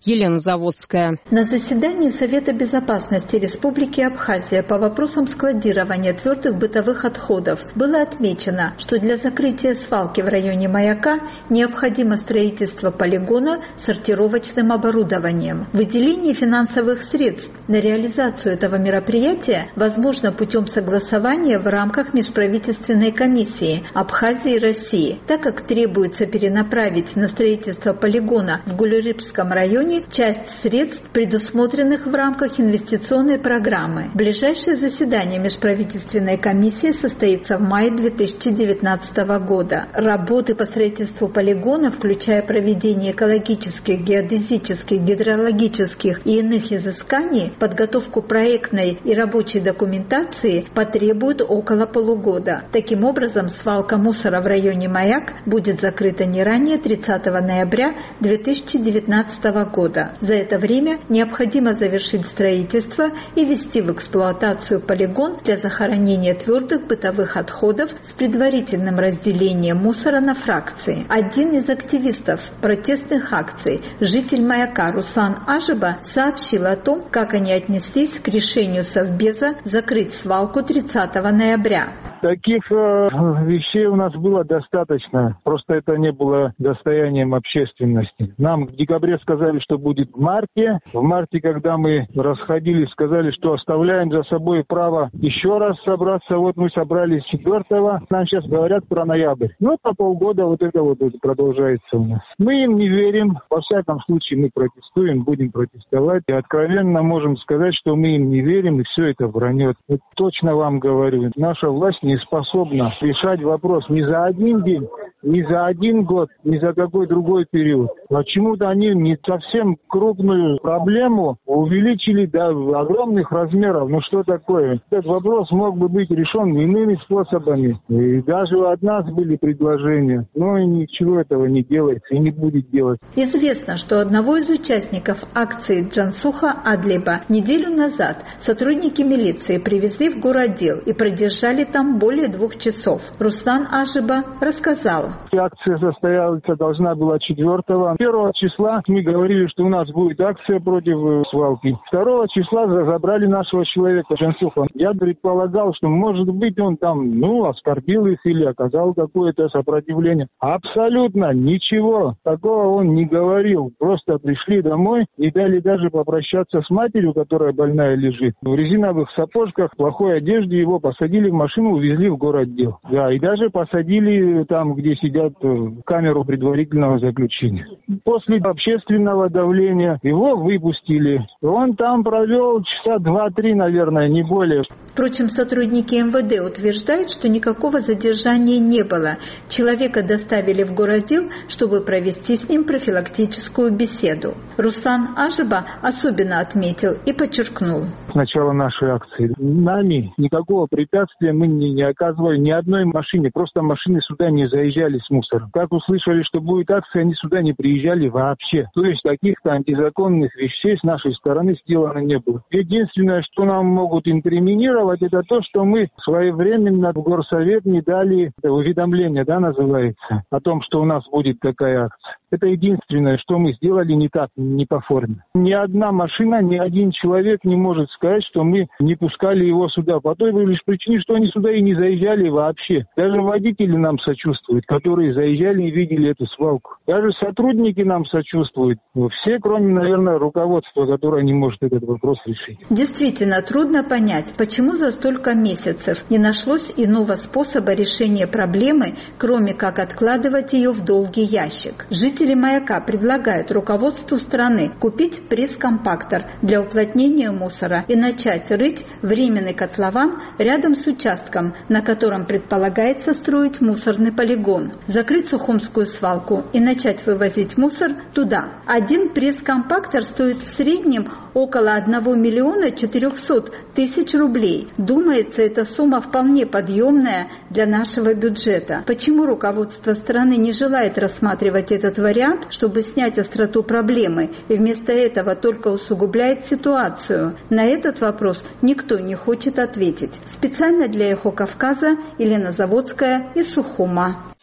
Елена Заводская. На заседании Совета безопасности Республики Абхазия по вопросам складирования твердых бытовых отходов было отмечено, что для закрытия свалки в районе Маяка необходимо строительство полигона с сортировочным оборудованием. Выделение финансовых средств на реализацию этого мероприятия возможно путем согласования в рамках межправительственной комиссии Абхазии и России, так как требуется перенаправить на строительство полигона в Гулюрибском районе часть средств, предусмотренных в рамках инвестиционной программы. Ближайшее заседание межправительственной комиссии состоится в мае две тысячи девятнадцатого года. Работы по строительству полигона, включая проведение экологических, геодезических, гидрологических и иных изысканий, подготовку проектной и рабочей документации, потребуют около полугода. Таким образом, свалка мусора в районе Маяк будет закрыта не ранее тридцатого ноября две тысячи девятнадцатого года. За это время необходимо завершить строительство и ввести в эксплуатацию полигон для захоронения твердых бытовых отходов с предварительным разделением мусора на фракции. Один из активистов протестных акций, житель Маяка Руслан Ажиба, сообщил о том, как они отнеслись к решению Совбеза закрыть свалку тридцатого ноября. Таких э, вещей у нас было достаточно, просто это не было достоянием общественности. Нам в декабре сказали, что будет в марте. В марте, когда мы расходились, сказали, что оставляем за собой право еще раз собраться. Вот мы собрались четвертого, нам сейчас говорят про ноябрь. Ну, по полгода вот это вот это продолжается у нас. Мы им не верим, во всяком случае мы протестуем, будем протестовать. И откровенно можем сказать, что мы им не верим, и все это вранье. Вот точно вам говорю, наша власть не способна решать вопрос ни за один день, ни за один год, ни за какой другой период. Почему-то они не совсем крупную проблему увеличили до огромных размеров. Ну что такое? Этот вопрос мог бы быть решен иными способами. И даже от нас были предложения. Но и ничего этого не делается и не будет делать. Известно, что одного из участников акции Джансуха Адлиба неделю назад сотрудники милиции привезли в городдел и продержали там более двух часов. Руслан Ажиба рассказал. Акция состояться должна была четвертого. Первого числа мы говорили, что у нас будет акция против свалки. Второго числа забрали нашего человека Джансуха. Я предполагал, что может быть он там, ну, оскорбил их или оказал какое-то сопротивление. Абсолютно ничего такого он не говорил. Просто пришли домой и дали даже попрощаться с матерью, которая больная лежит. В резиновых сапожках, в плохой одежде его посадили в машину, увезли в городдел. Да, и даже посадили там, где сидят, в камеру предварительного заключения. После общественного давления его выпустили. Он там провел часа два-три, наверное, не более. Впрочем, сотрудники эм вэ дэ утверждают, что никакого задержания не было. Человека доставили в городдел, чтобы провести с ним профилактическую беседу. Руслан Ажиба особенно отметил и подчеркнул. С начала нашей акции нами никакого препятствия мы не, не оказывали ни одной машине. Просто машины сюда не заезжали с мусором. Как услышали, что будет акция, они сюда не приезжали вообще. То есть каких-то антизаконных вещей с нашей стороны сделано не было. Единственное, что нам могут инкриминировать, это то, что мы своевременно в горсовет не дали уведомление, да, называется, о том, что у нас будет такая акция. Это единственное, что мы сделали не так, не по форме. Ни одна машина, ни один человек не может сказать, что мы не пускали его сюда. По той лишь причине, что они сюда и не заезжали вообще. Даже водители нам сочувствуют, которые заезжали и видели эту свалку. Даже сотрудники нам сочувствуют. Все, кроме, наверное, руководства, которое не может этот вопрос решить. Действительно, трудно понять, почему за столько месяцев не нашлось иного способа решения проблемы, кроме как откладывать ее в долгий ящик. Жители Маяка предлагают руководству страны купить пресс-компактор для уплотнения мусора и начать рыть временный котлован рядом с участком, на котором предполагается строить мусорный полигон, закрыть Сухумскую свалку и начать вывозить мусор туда. Один пресс-компактор стоит в среднем около одного миллиона четырехсот тысяч рублей. Думается, эта сумма вполне подъемная для нашего бюджета. Почему руководство страны не желает рассматривать этот вариант, чтобы снять остроту проблемы, и вместо этого только усугубляет ситуацию? На этот вопрос никто не хочет ответить. Специально для «Эхо Кавказа» Елена Заводская из Сухума.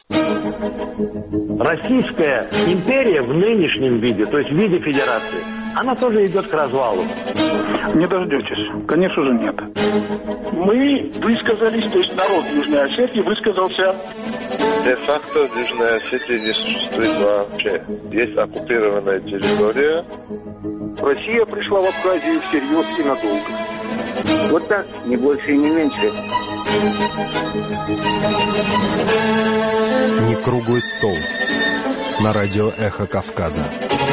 Российская империя в нынешнем виде, то есть в виде федерации, она тоже идет к развалу. Не дождетесь. Конечно же, нет. Мы высказались, то есть народ Южной Осетии высказался. Де-факто в Южной Осетии не существует вообще. Есть оккупированная территория. Россия пришла в Абхазию всерьез и надолго. Вот так, не больше и не меньше. Не круглый стол. На радио «Эхо Кавказа».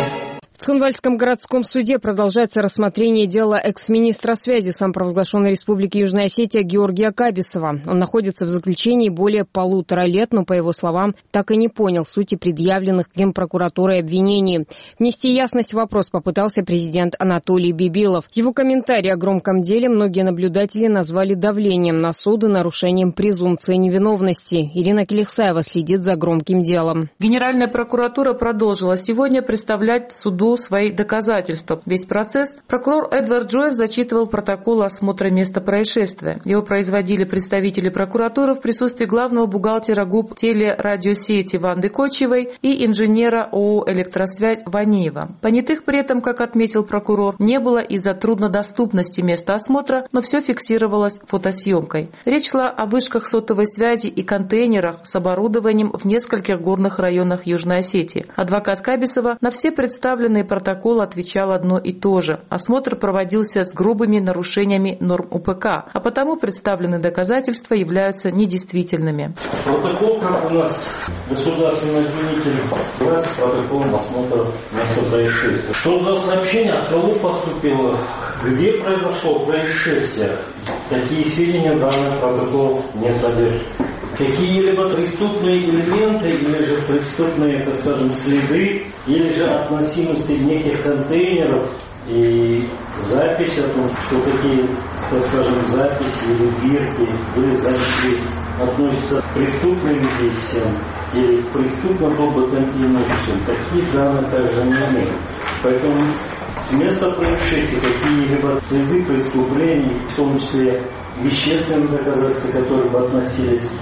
В Цхинвальском городском суде продолжается рассмотрение дела экс-министра связи самопровозглашенной Республики Южная Осетия Георгия Кабисова. Он находится в заключении более полутора лет, но, по его словам, так и не понял сути предъявленных Генпрокуратурой обвинений. Внести ясность в вопрос попытался президент Анатолий Бибилов. Его комментарии о громком деле многие наблюдатели назвали давлением на суд и нарушением презумпции невиновности. Ирина Келихсаева следит за громким делом. Генеральная прокуратура продолжила сегодня представлять суду свои доказательства. Весь процесс прокурор Эдвард Джоев зачитывал протокол осмотра места происшествия. Его производили представители прокуратуры в присутствии главного бухгалтера ГУП телерадиосети Ванды Кочевой и инженера ООО «Электросвязь» Ваниева. Понятых при этом, как отметил прокурор, не было из-за труднодоступности места осмотра, но все фиксировалось фотосъемкой. Речь шла о вышках сотовой связи и контейнерах с оборудованием в нескольких горных районах Южной Осетии. Адвокат Кабисова на все представленные протокол отвечал одно и то же. Осмотр проводился с грубыми нарушениями норм УПК, а потому представленные доказательства являются недействительными. Протокол, как у нас государственный обвинитель, является протоколом осмотра места происшествия. Что за сообщение, от кого поступило, где произошло происшествие, такие сведения данный протокол не содержит. Какие-либо преступные элементы или же преступные, так скажем, следы, или же относимости неких контейнеров и запись о том, что какие, так скажем, записи или бирки или замки относятся к преступным действиям или к преступным роботам и имуществам, такие данные также не имеют. Поэтому с места происшествия какие-либо следы преступлений, в том числе вещественные доказательства, которые бы относились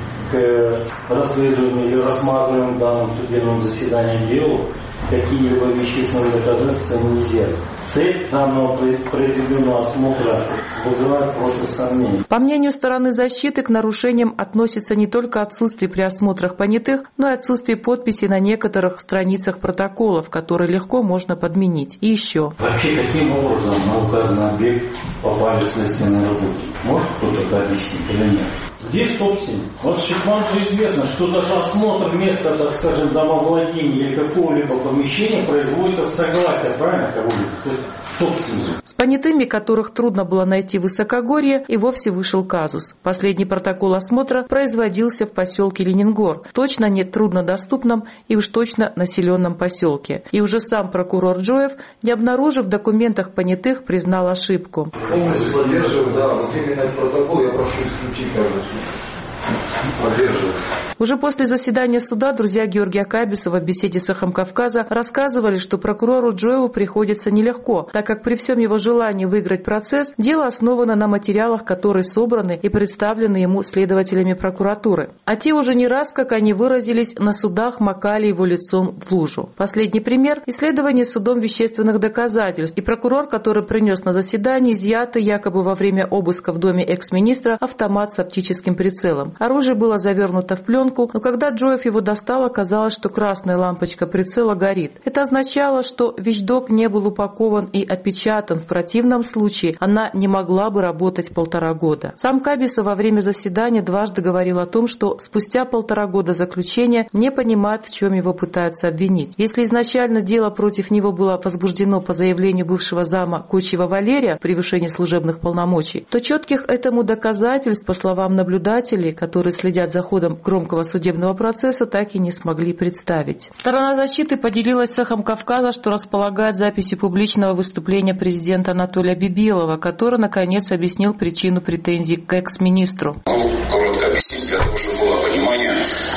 к расследованию или рассматриваемому в данном судебном заседании делу, какие-либо вещественные доказательства нельзя. Цель данного произведенного осмотра вызывает просто сомнения. По мнению стороны защиты, к нарушениям относится не только отсутствие при осмотрах понятых, но и отсутствие подписи на некоторых страницах протоколов, которые легко можно подменить. И еще. Вообще, каким образом на указанный объект попали следственные работники? Может кто-то это объяснить или нет? Где собственник? Вот вам же известно, что даже осмотр места, так скажем, домовладения или какого-либо помещения производится с согласия, правильно, кого-либо? То есть собственник. С понятыми, которых трудно было найти в высокогорье, и вовсе вышел казус. Последний протокол осмотра производился в поселке Ленингор, точно не труднодоступном и уж точно населенном поселке. И уже сам прокурор Джоев, не обнаружив в документах понятых, признал ошибку. Полностью поддерживаю, да, вот именно этот протокол я прошу исключить, кажется. Поддерживаю. Уже после заседания суда друзья Георгия Кабисова в беседе с «Эхом Кавказа» рассказывали, что прокурору Джоеву приходится нелегко, так как при всем его желании выиграть процесс, дело основано на материалах, которые собраны и представлены ему следователями прокуратуры. А те уже не раз, как они выразились, на судах макали его лицом в лужу. Последний пример – исследование судом вещественных доказательств. И прокурор, который принес на заседание изъятый якобы во время обыска в доме экс-министра автомат с оптическим прицелом. Оружие было завернуто в пленку, но когда Джоев его достал, оказалось, что красная лампочка прицела горит. Это означало, что вещдок не был упакован и опечатан. В противном случае она не могла бы работать полтора года. Сам Кабисов во время заседания дважды говорил о том, что спустя полтора года заключения не понимает, в чем его пытаются обвинить. Если изначально дело против него было возбуждено по заявлению бывшего зама Кочева Валерия в превышении служебных полномочий, то четких этому доказательств, по словам наблюдателей, которые следят за ходом громкого судебного процесса, так и не смогли представить. Сторона защиты поделилась с «Эхом Кавказа», что располагает записью публичного выступления президента Анатолия Бибилова, который, наконец, объяснил причину претензий к экс-министру. Ну, коротко объяснить, для того, чтобы было понимание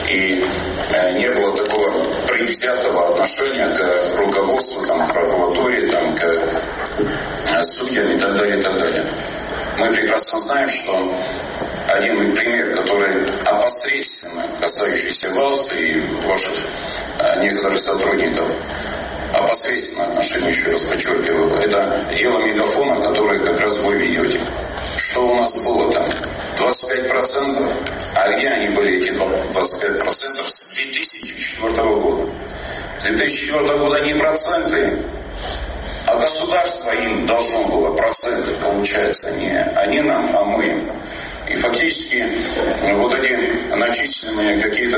и э, не было такого предвзятого отношения к руководству, там, к прокуратуре, там, к э, судьям и так далее, и так далее. Мы прекрасно знаем, что один пример, который опосредственно касающийся вас и ваших а, некоторых сотрудников, опосредственно отношения, еще раз подчеркиваю, это дело мегафона, который как раз вы ведете. Что у нас было там? двадцать пять процентов. А где они были, эти двадцать пять процентов, с две тысячи четвёртого года? С две тысячи четвёртого года не проценты, а государство им должно было проценты, получается, не они нам, а мы. И фактически вот эти начисленные какие-то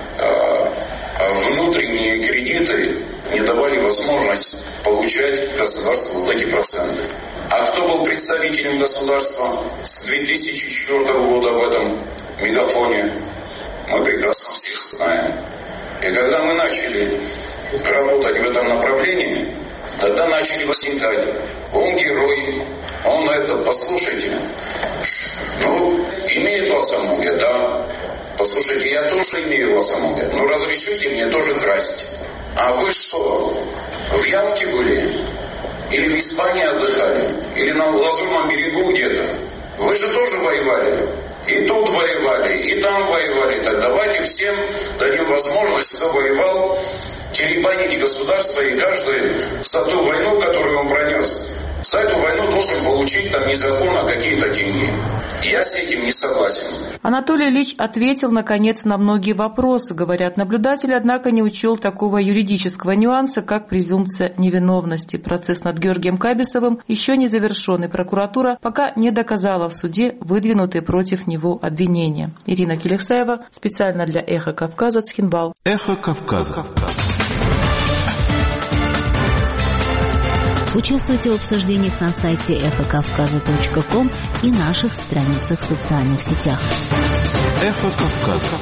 э, внутренние кредиты не давали возможность получать государству вот эти проценты. А кто был представителем государства с две тысячи четвёртого года в этом мегафоне, мы прекрасно всех знаем. И когда мы начали работать в этом направлении, тогда начали возникать: он герой, он это, послушайте, ну, имеет ласомуге, да. Послушайте, я тоже имею ласомуге, ну разрешите мне тоже красть. А вы что, в Ялте были? Или в Испании отдыхали? Или на Лазурном берегу где-то? Вы же тоже воевали. И тут воевали, и там воевали. Так давайте всем дадим возможность, кто воевал, теребанить государство, и каждый за ту войну, которую он пронес, за эту войну должен получить там незаконно какие-то деньги. Я с этим не согласен. Анатолий Ильич ответил, наконец, на многие вопросы, говорят наблюдатели, однако не учел такого юридического нюанса, как презумпция невиновности. Процесс над Георгием Кабисовым еще не завершен, и прокуратура пока не доказала в суде выдвинутые против него обвинения. Ирина Келексаева, специально для «Эхо Кавказа», Цхинвал. «Эхо Кавказа». Участвуйте в обсуждениях на сайте эхо кавказа точка ком и наших страницах в социальных сетях. «Эхо Кавказа».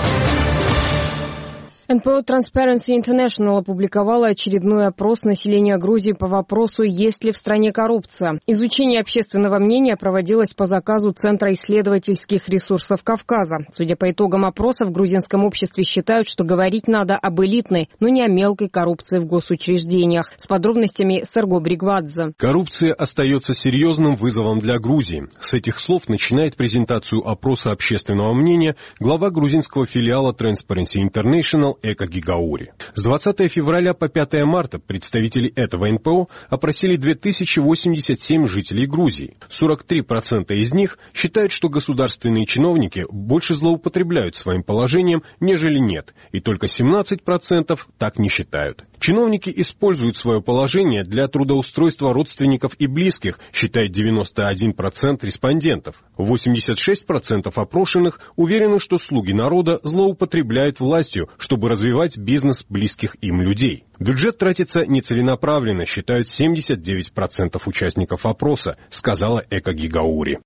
эн пэ о Transparency International опубликовала очередной опрос населения Грузии по вопросу, есть ли в стране коррупция. Изучение общественного мнения проводилось по заказу Центра исследовательских ресурсов Кавказа. Судя по итогам опроса, в грузинском обществе считают, что говорить надо об элитной, но не о мелкой коррупции в госучреждениях. С подробностями Серго Бригвадзе. Коррупция остается серьезным вызовом для Грузии. С этих слов начинает презентацию опроса общественного мнения глава грузинского филиала Transparency International Эко Гигаури. С двадцатого февраля по пятое марта представители этого эн пэ о опросили две тысячи восемьдесят семь жителей Грузии. сорок три процента из них считают, что государственные чиновники больше злоупотребляют своим положением, нежели нет, и только семнадцать процентов так не считают. Чиновники используют свое положение для трудоустройства родственников и близких, считает девяносто один процент респондентов. восемьдесят шесть процентов опрошенных уверены, что слуги народа злоупотребляют властью, чтобы развивать бизнес близких им людей. Бюджет тратится нецеленаправленно, считают семьдесят девять процентов участников опроса, сказала Эко Гигаури.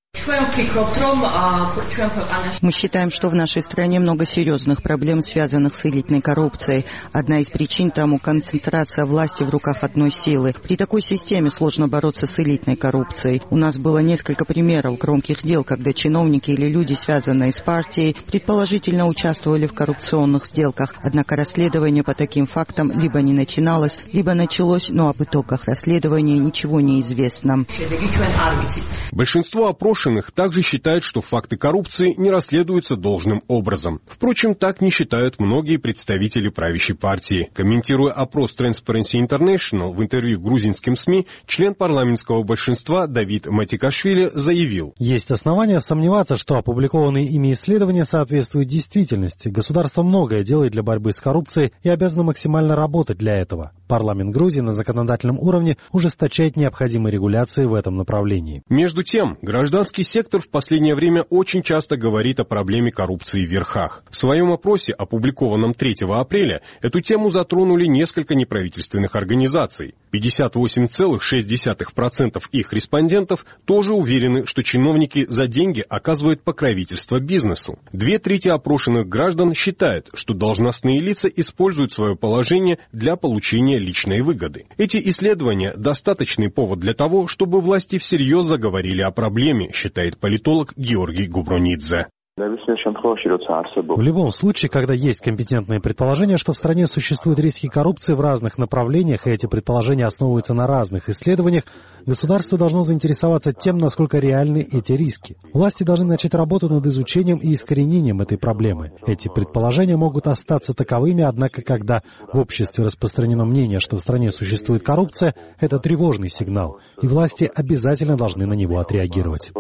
Мы считаем, что в нашей стране много серьезных проблем, связанных с элитной коррупцией. Одна из причин тому концентрация власти в руках одной силы. При такой системе сложно бороться с элитной коррупцией. У нас было несколько примеров громких дел, когда чиновники или люди, связанные с партией, предположительно участвовали в коррупционных сделках. Однако расследование по таким фактам либо не начиналось, либо началось, но об итогах расследования ничего не известно. Большинство опрошенных также считают, что факты коррупции не расследуются должным образом. Впрочем, так не считают многие представители правящей партии. Комментируя опрос Transparency International в интервью грузинским СМИ, член парламентского большинства Давид Матикашвили заявил: есть основания сомневаться, что опубликованные ими исследования соответствуют действительности. Государство многое делает для борьбы с коррупцией и обязано максимально работать для этого. Парламент Грузии на законодательном уровне ужесточает необходимые регуляции в этом направлении. Между тем, гражданский сектор в последнее время очень часто говорит о проблеме коррупции в верхах. В своем опросе, опубликованном третьего апреля, эту тему затронули несколько неправительственных организаций. пятьдесят восемь целых шесть десятых процента их респондентов тоже уверены, что чиновники за деньги оказывают покровительство бизнесу. Две трети опрошенных граждан считают, что должностные лица используют свое положение для получения личной выгоды. Эти исследования – достаточный повод для того, чтобы власти всерьез заговорили о проблеме, считает политолог Георгий Губронидзе. В любом случае, когда есть компетентные предположения, что в стране существуют риски коррупции в разных направлениях, и эти предположения основываются на разных исследованиях, государство должно заинтересоваться тем, насколько реальны эти риски. Власти должны начать работу над изучением и искоренением этой проблемы. Эти предположения могут остаться таковыми, однако, когда в обществе распространено мнение, что в стране существует коррупция, это тревожный сигнал, и власти обязательно должны на него отреагировать.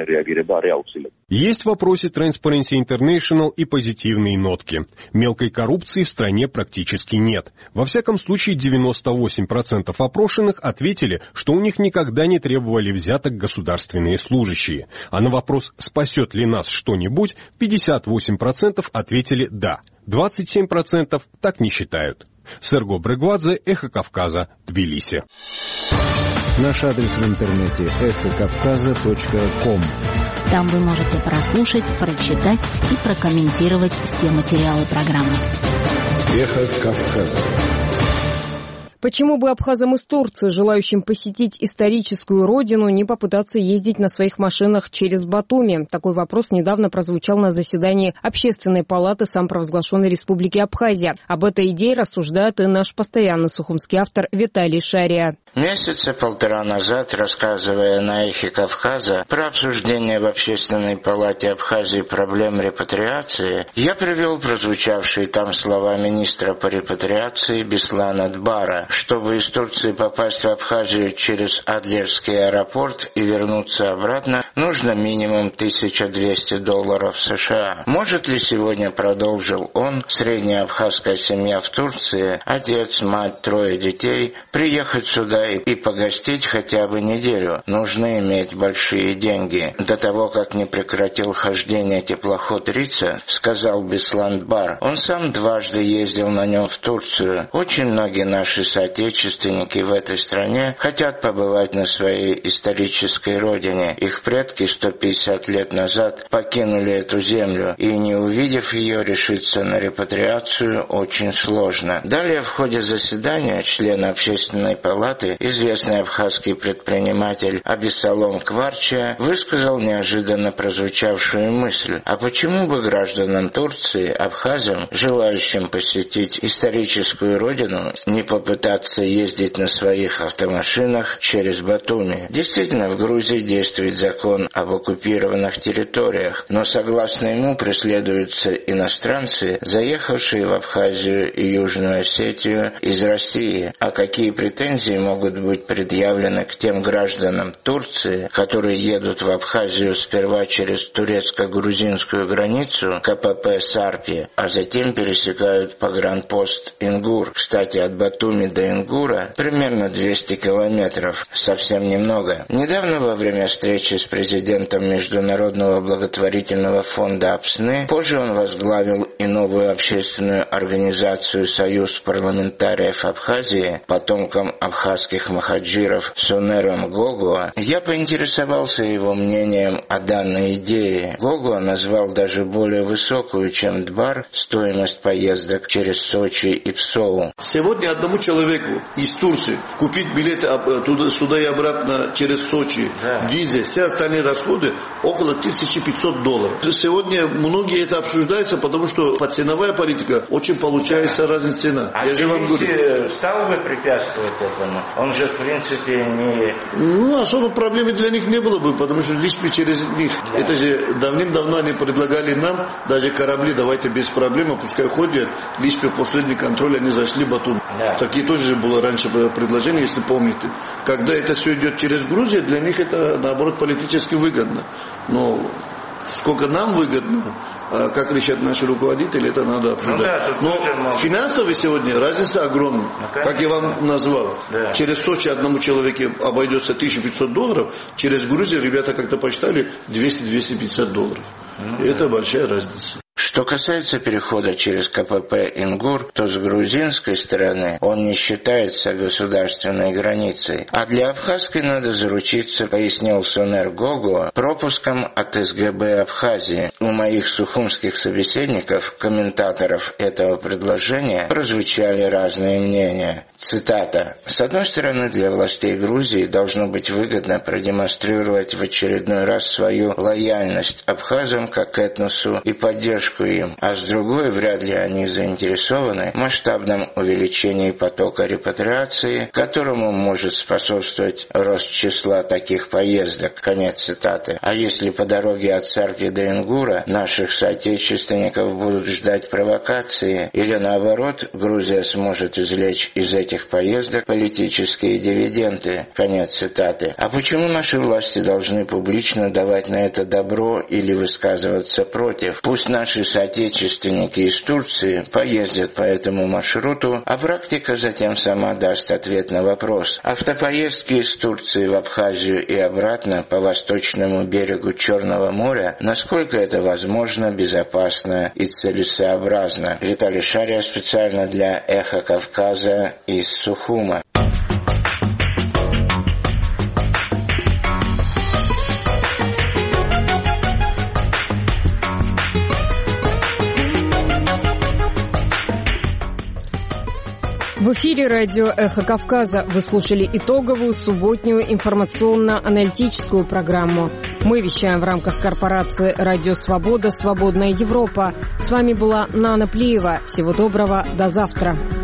Есть в вопросе Transparency International и позитивные нотки. Мелкой коррупции в стране практически нет. Во всяком случае, девяносто восемь процентов опрошенных ответили, что у них никогда не требовали взяток государственные служащие. А на вопрос, спасет ли нас что-нибудь, пятьдесят восемь процентов ответили «да». двадцать семь процентов так не считают. Серго Брегвадзе, Эхо Кавказа, Тбилиси. Наш адрес в интернете эхо кавказа точка ком. Там вы можете прослушать, прочитать и прокомментировать все материалы программы. Эхо Кавказа. Почему бы абхазам из Турции, желающим посетить историческую родину, не попытаться ездить на своих машинах через Батуми? Такой вопрос недавно прозвучал на заседании Общественной палаты самопровозглашенной Республики Абхазия. Об этой идее рассуждает и наш постоянный сухумский автор Виталий Шария. Месяца полтора назад, рассказывая на Эхе Кавказа про обсуждение в Общественной палате Абхазии проблем репатриации, я привел прозвучавшие там слова министра по репатриации Беслана Дбара. Чтобы из Турции попасть в Абхазию через Адлерский аэропорт и вернуться обратно, нужно минимум тысяча двести долларов США. Может ли сегодня, продолжил он, средняя абхазская семья в Турции, отец, мать, трое детей, приехать сюда и погостить хотя бы неделю? Нужно иметь большие деньги. До того, как не прекратил хождение теплоход Рица, сказал Беслан Дбар, он сам дважды ездил на нем в Турцию. Очень многие наши соотечественники в этой стране хотят побывать на своей исторической родине. Их предки сто пятьдесят лет назад покинули эту землю, и не увидев ее, решиться на репатриацию очень сложно. Далее в ходе заседания член Общественной палаты, известный абхазский предприниматель Абисалом Кварча, высказал неожиданно прозвучавшую мысль: а почему бы гражданам Турции, абхазам, желающим посетить историческую родину, не попытаться ездить на своих автомашинах через Батуми? Действительно, в Грузии действует закон об оккупированных территориях, но согласно ему преследуются иностранцы, заехавшие в Абхазию и Южную Осетию из России. А какие претензии могут быть предъявлены к тем гражданам Турции, которые едут в Абхазию сперва через турецко-грузинскую границу КПП Сарпи, а затем пересекают погранпост Ингур? Кстати, от Батуми до Ингура примерно двести километров, совсем немного. Недавно во время встречи с президентом Международного благотворительного фонда АПСНы, позже он возглавил и новую общественную организацию «Союз парламентариев Абхазии», потомкам абхазских махаджиров Сунером Гогуа, я поинтересовался его мнением о данной идее. Гогуа назвал даже более высокую, чем Дбар, стоимость поездок через Сочи и Псоу. Сегодня одному человеку из Турции купить билеты туда, сюда и обратно через Сочи, да, визы, все остальные расходы около тысячи пятисот долларов. Сегодня многие это обсуждаются, потому что ценовая политика очень получается разная цена. А Я же вам говорю. Стал бы препятствовать этому? Он же в принципе не... Ну, особо проблемы для них не было бы, потому что лишь бы через них. Да. Это же давным-давно они предлагали нам, даже корабли, давайте без проблем, пускай ходят, лишь бы последний контроль они зашли в Батум. Да. Такие тоже было раньше предложение, если помните. Когда это все идет через Грузию, для них это, наоборот, политически выгодно. Но сколько нам выгодно, как решат наши руководители, это надо обсуждать. Ну, да, но финансово сегодня разница огромная. Ну, как я вам назвал, да. Через Сочи одному человеку обойдется тысяча пятьсот долларов, через Грузию ребята как-то посчитали двести - двести пятьдесят долларов. Ну, это да. большая разница. Что касается перехода через КПП Ингур, то с грузинской стороны он не считается государственной границей. А для абхазской надо заручиться, пояснил Сонер Гого, пропуском от СГБ Абхазии. У моих сухумских собеседников, комментаторов этого предложения, прозвучали разные мнения. Цитата. «С одной стороны, для властей Грузии должно быть выгодно продемонстрировать в очередной раз свою лояльность абхазам как этносу и поддержку им, а с другой, вряд ли они заинтересованы в масштабном увеличении потока репатриации, которому может способствовать рост числа таких поездок». Конец цитаты. А если по дороге от Сарки до Ингура наших соотечественников будут ждать провокации, или наоборот, Грузия сможет извлечь из этих поездок политические дивиденды. Конец цитаты. А почему наши власти должны публично давать на это добро или высказываться против? Пусть наши соотечественники из Турции поездят по этому маршруту, а практика затем сама даст ответ на вопрос. Автопоездки из Турции в Абхазию и обратно по восточному берегу Черного моря, насколько это возможно, безопасно и целесообразно? Виталий Шария специально для «Эхо Кавказа» из Сухума. В эфире радио «Эхо Кавказа». Вы слушали итоговую субботнюю информационно-аналитическую программу. Мы вещаем в рамках корпорации «Радио Свобода. Свободная Европа». С вами была Нана Плиева. Всего доброго. До завтра.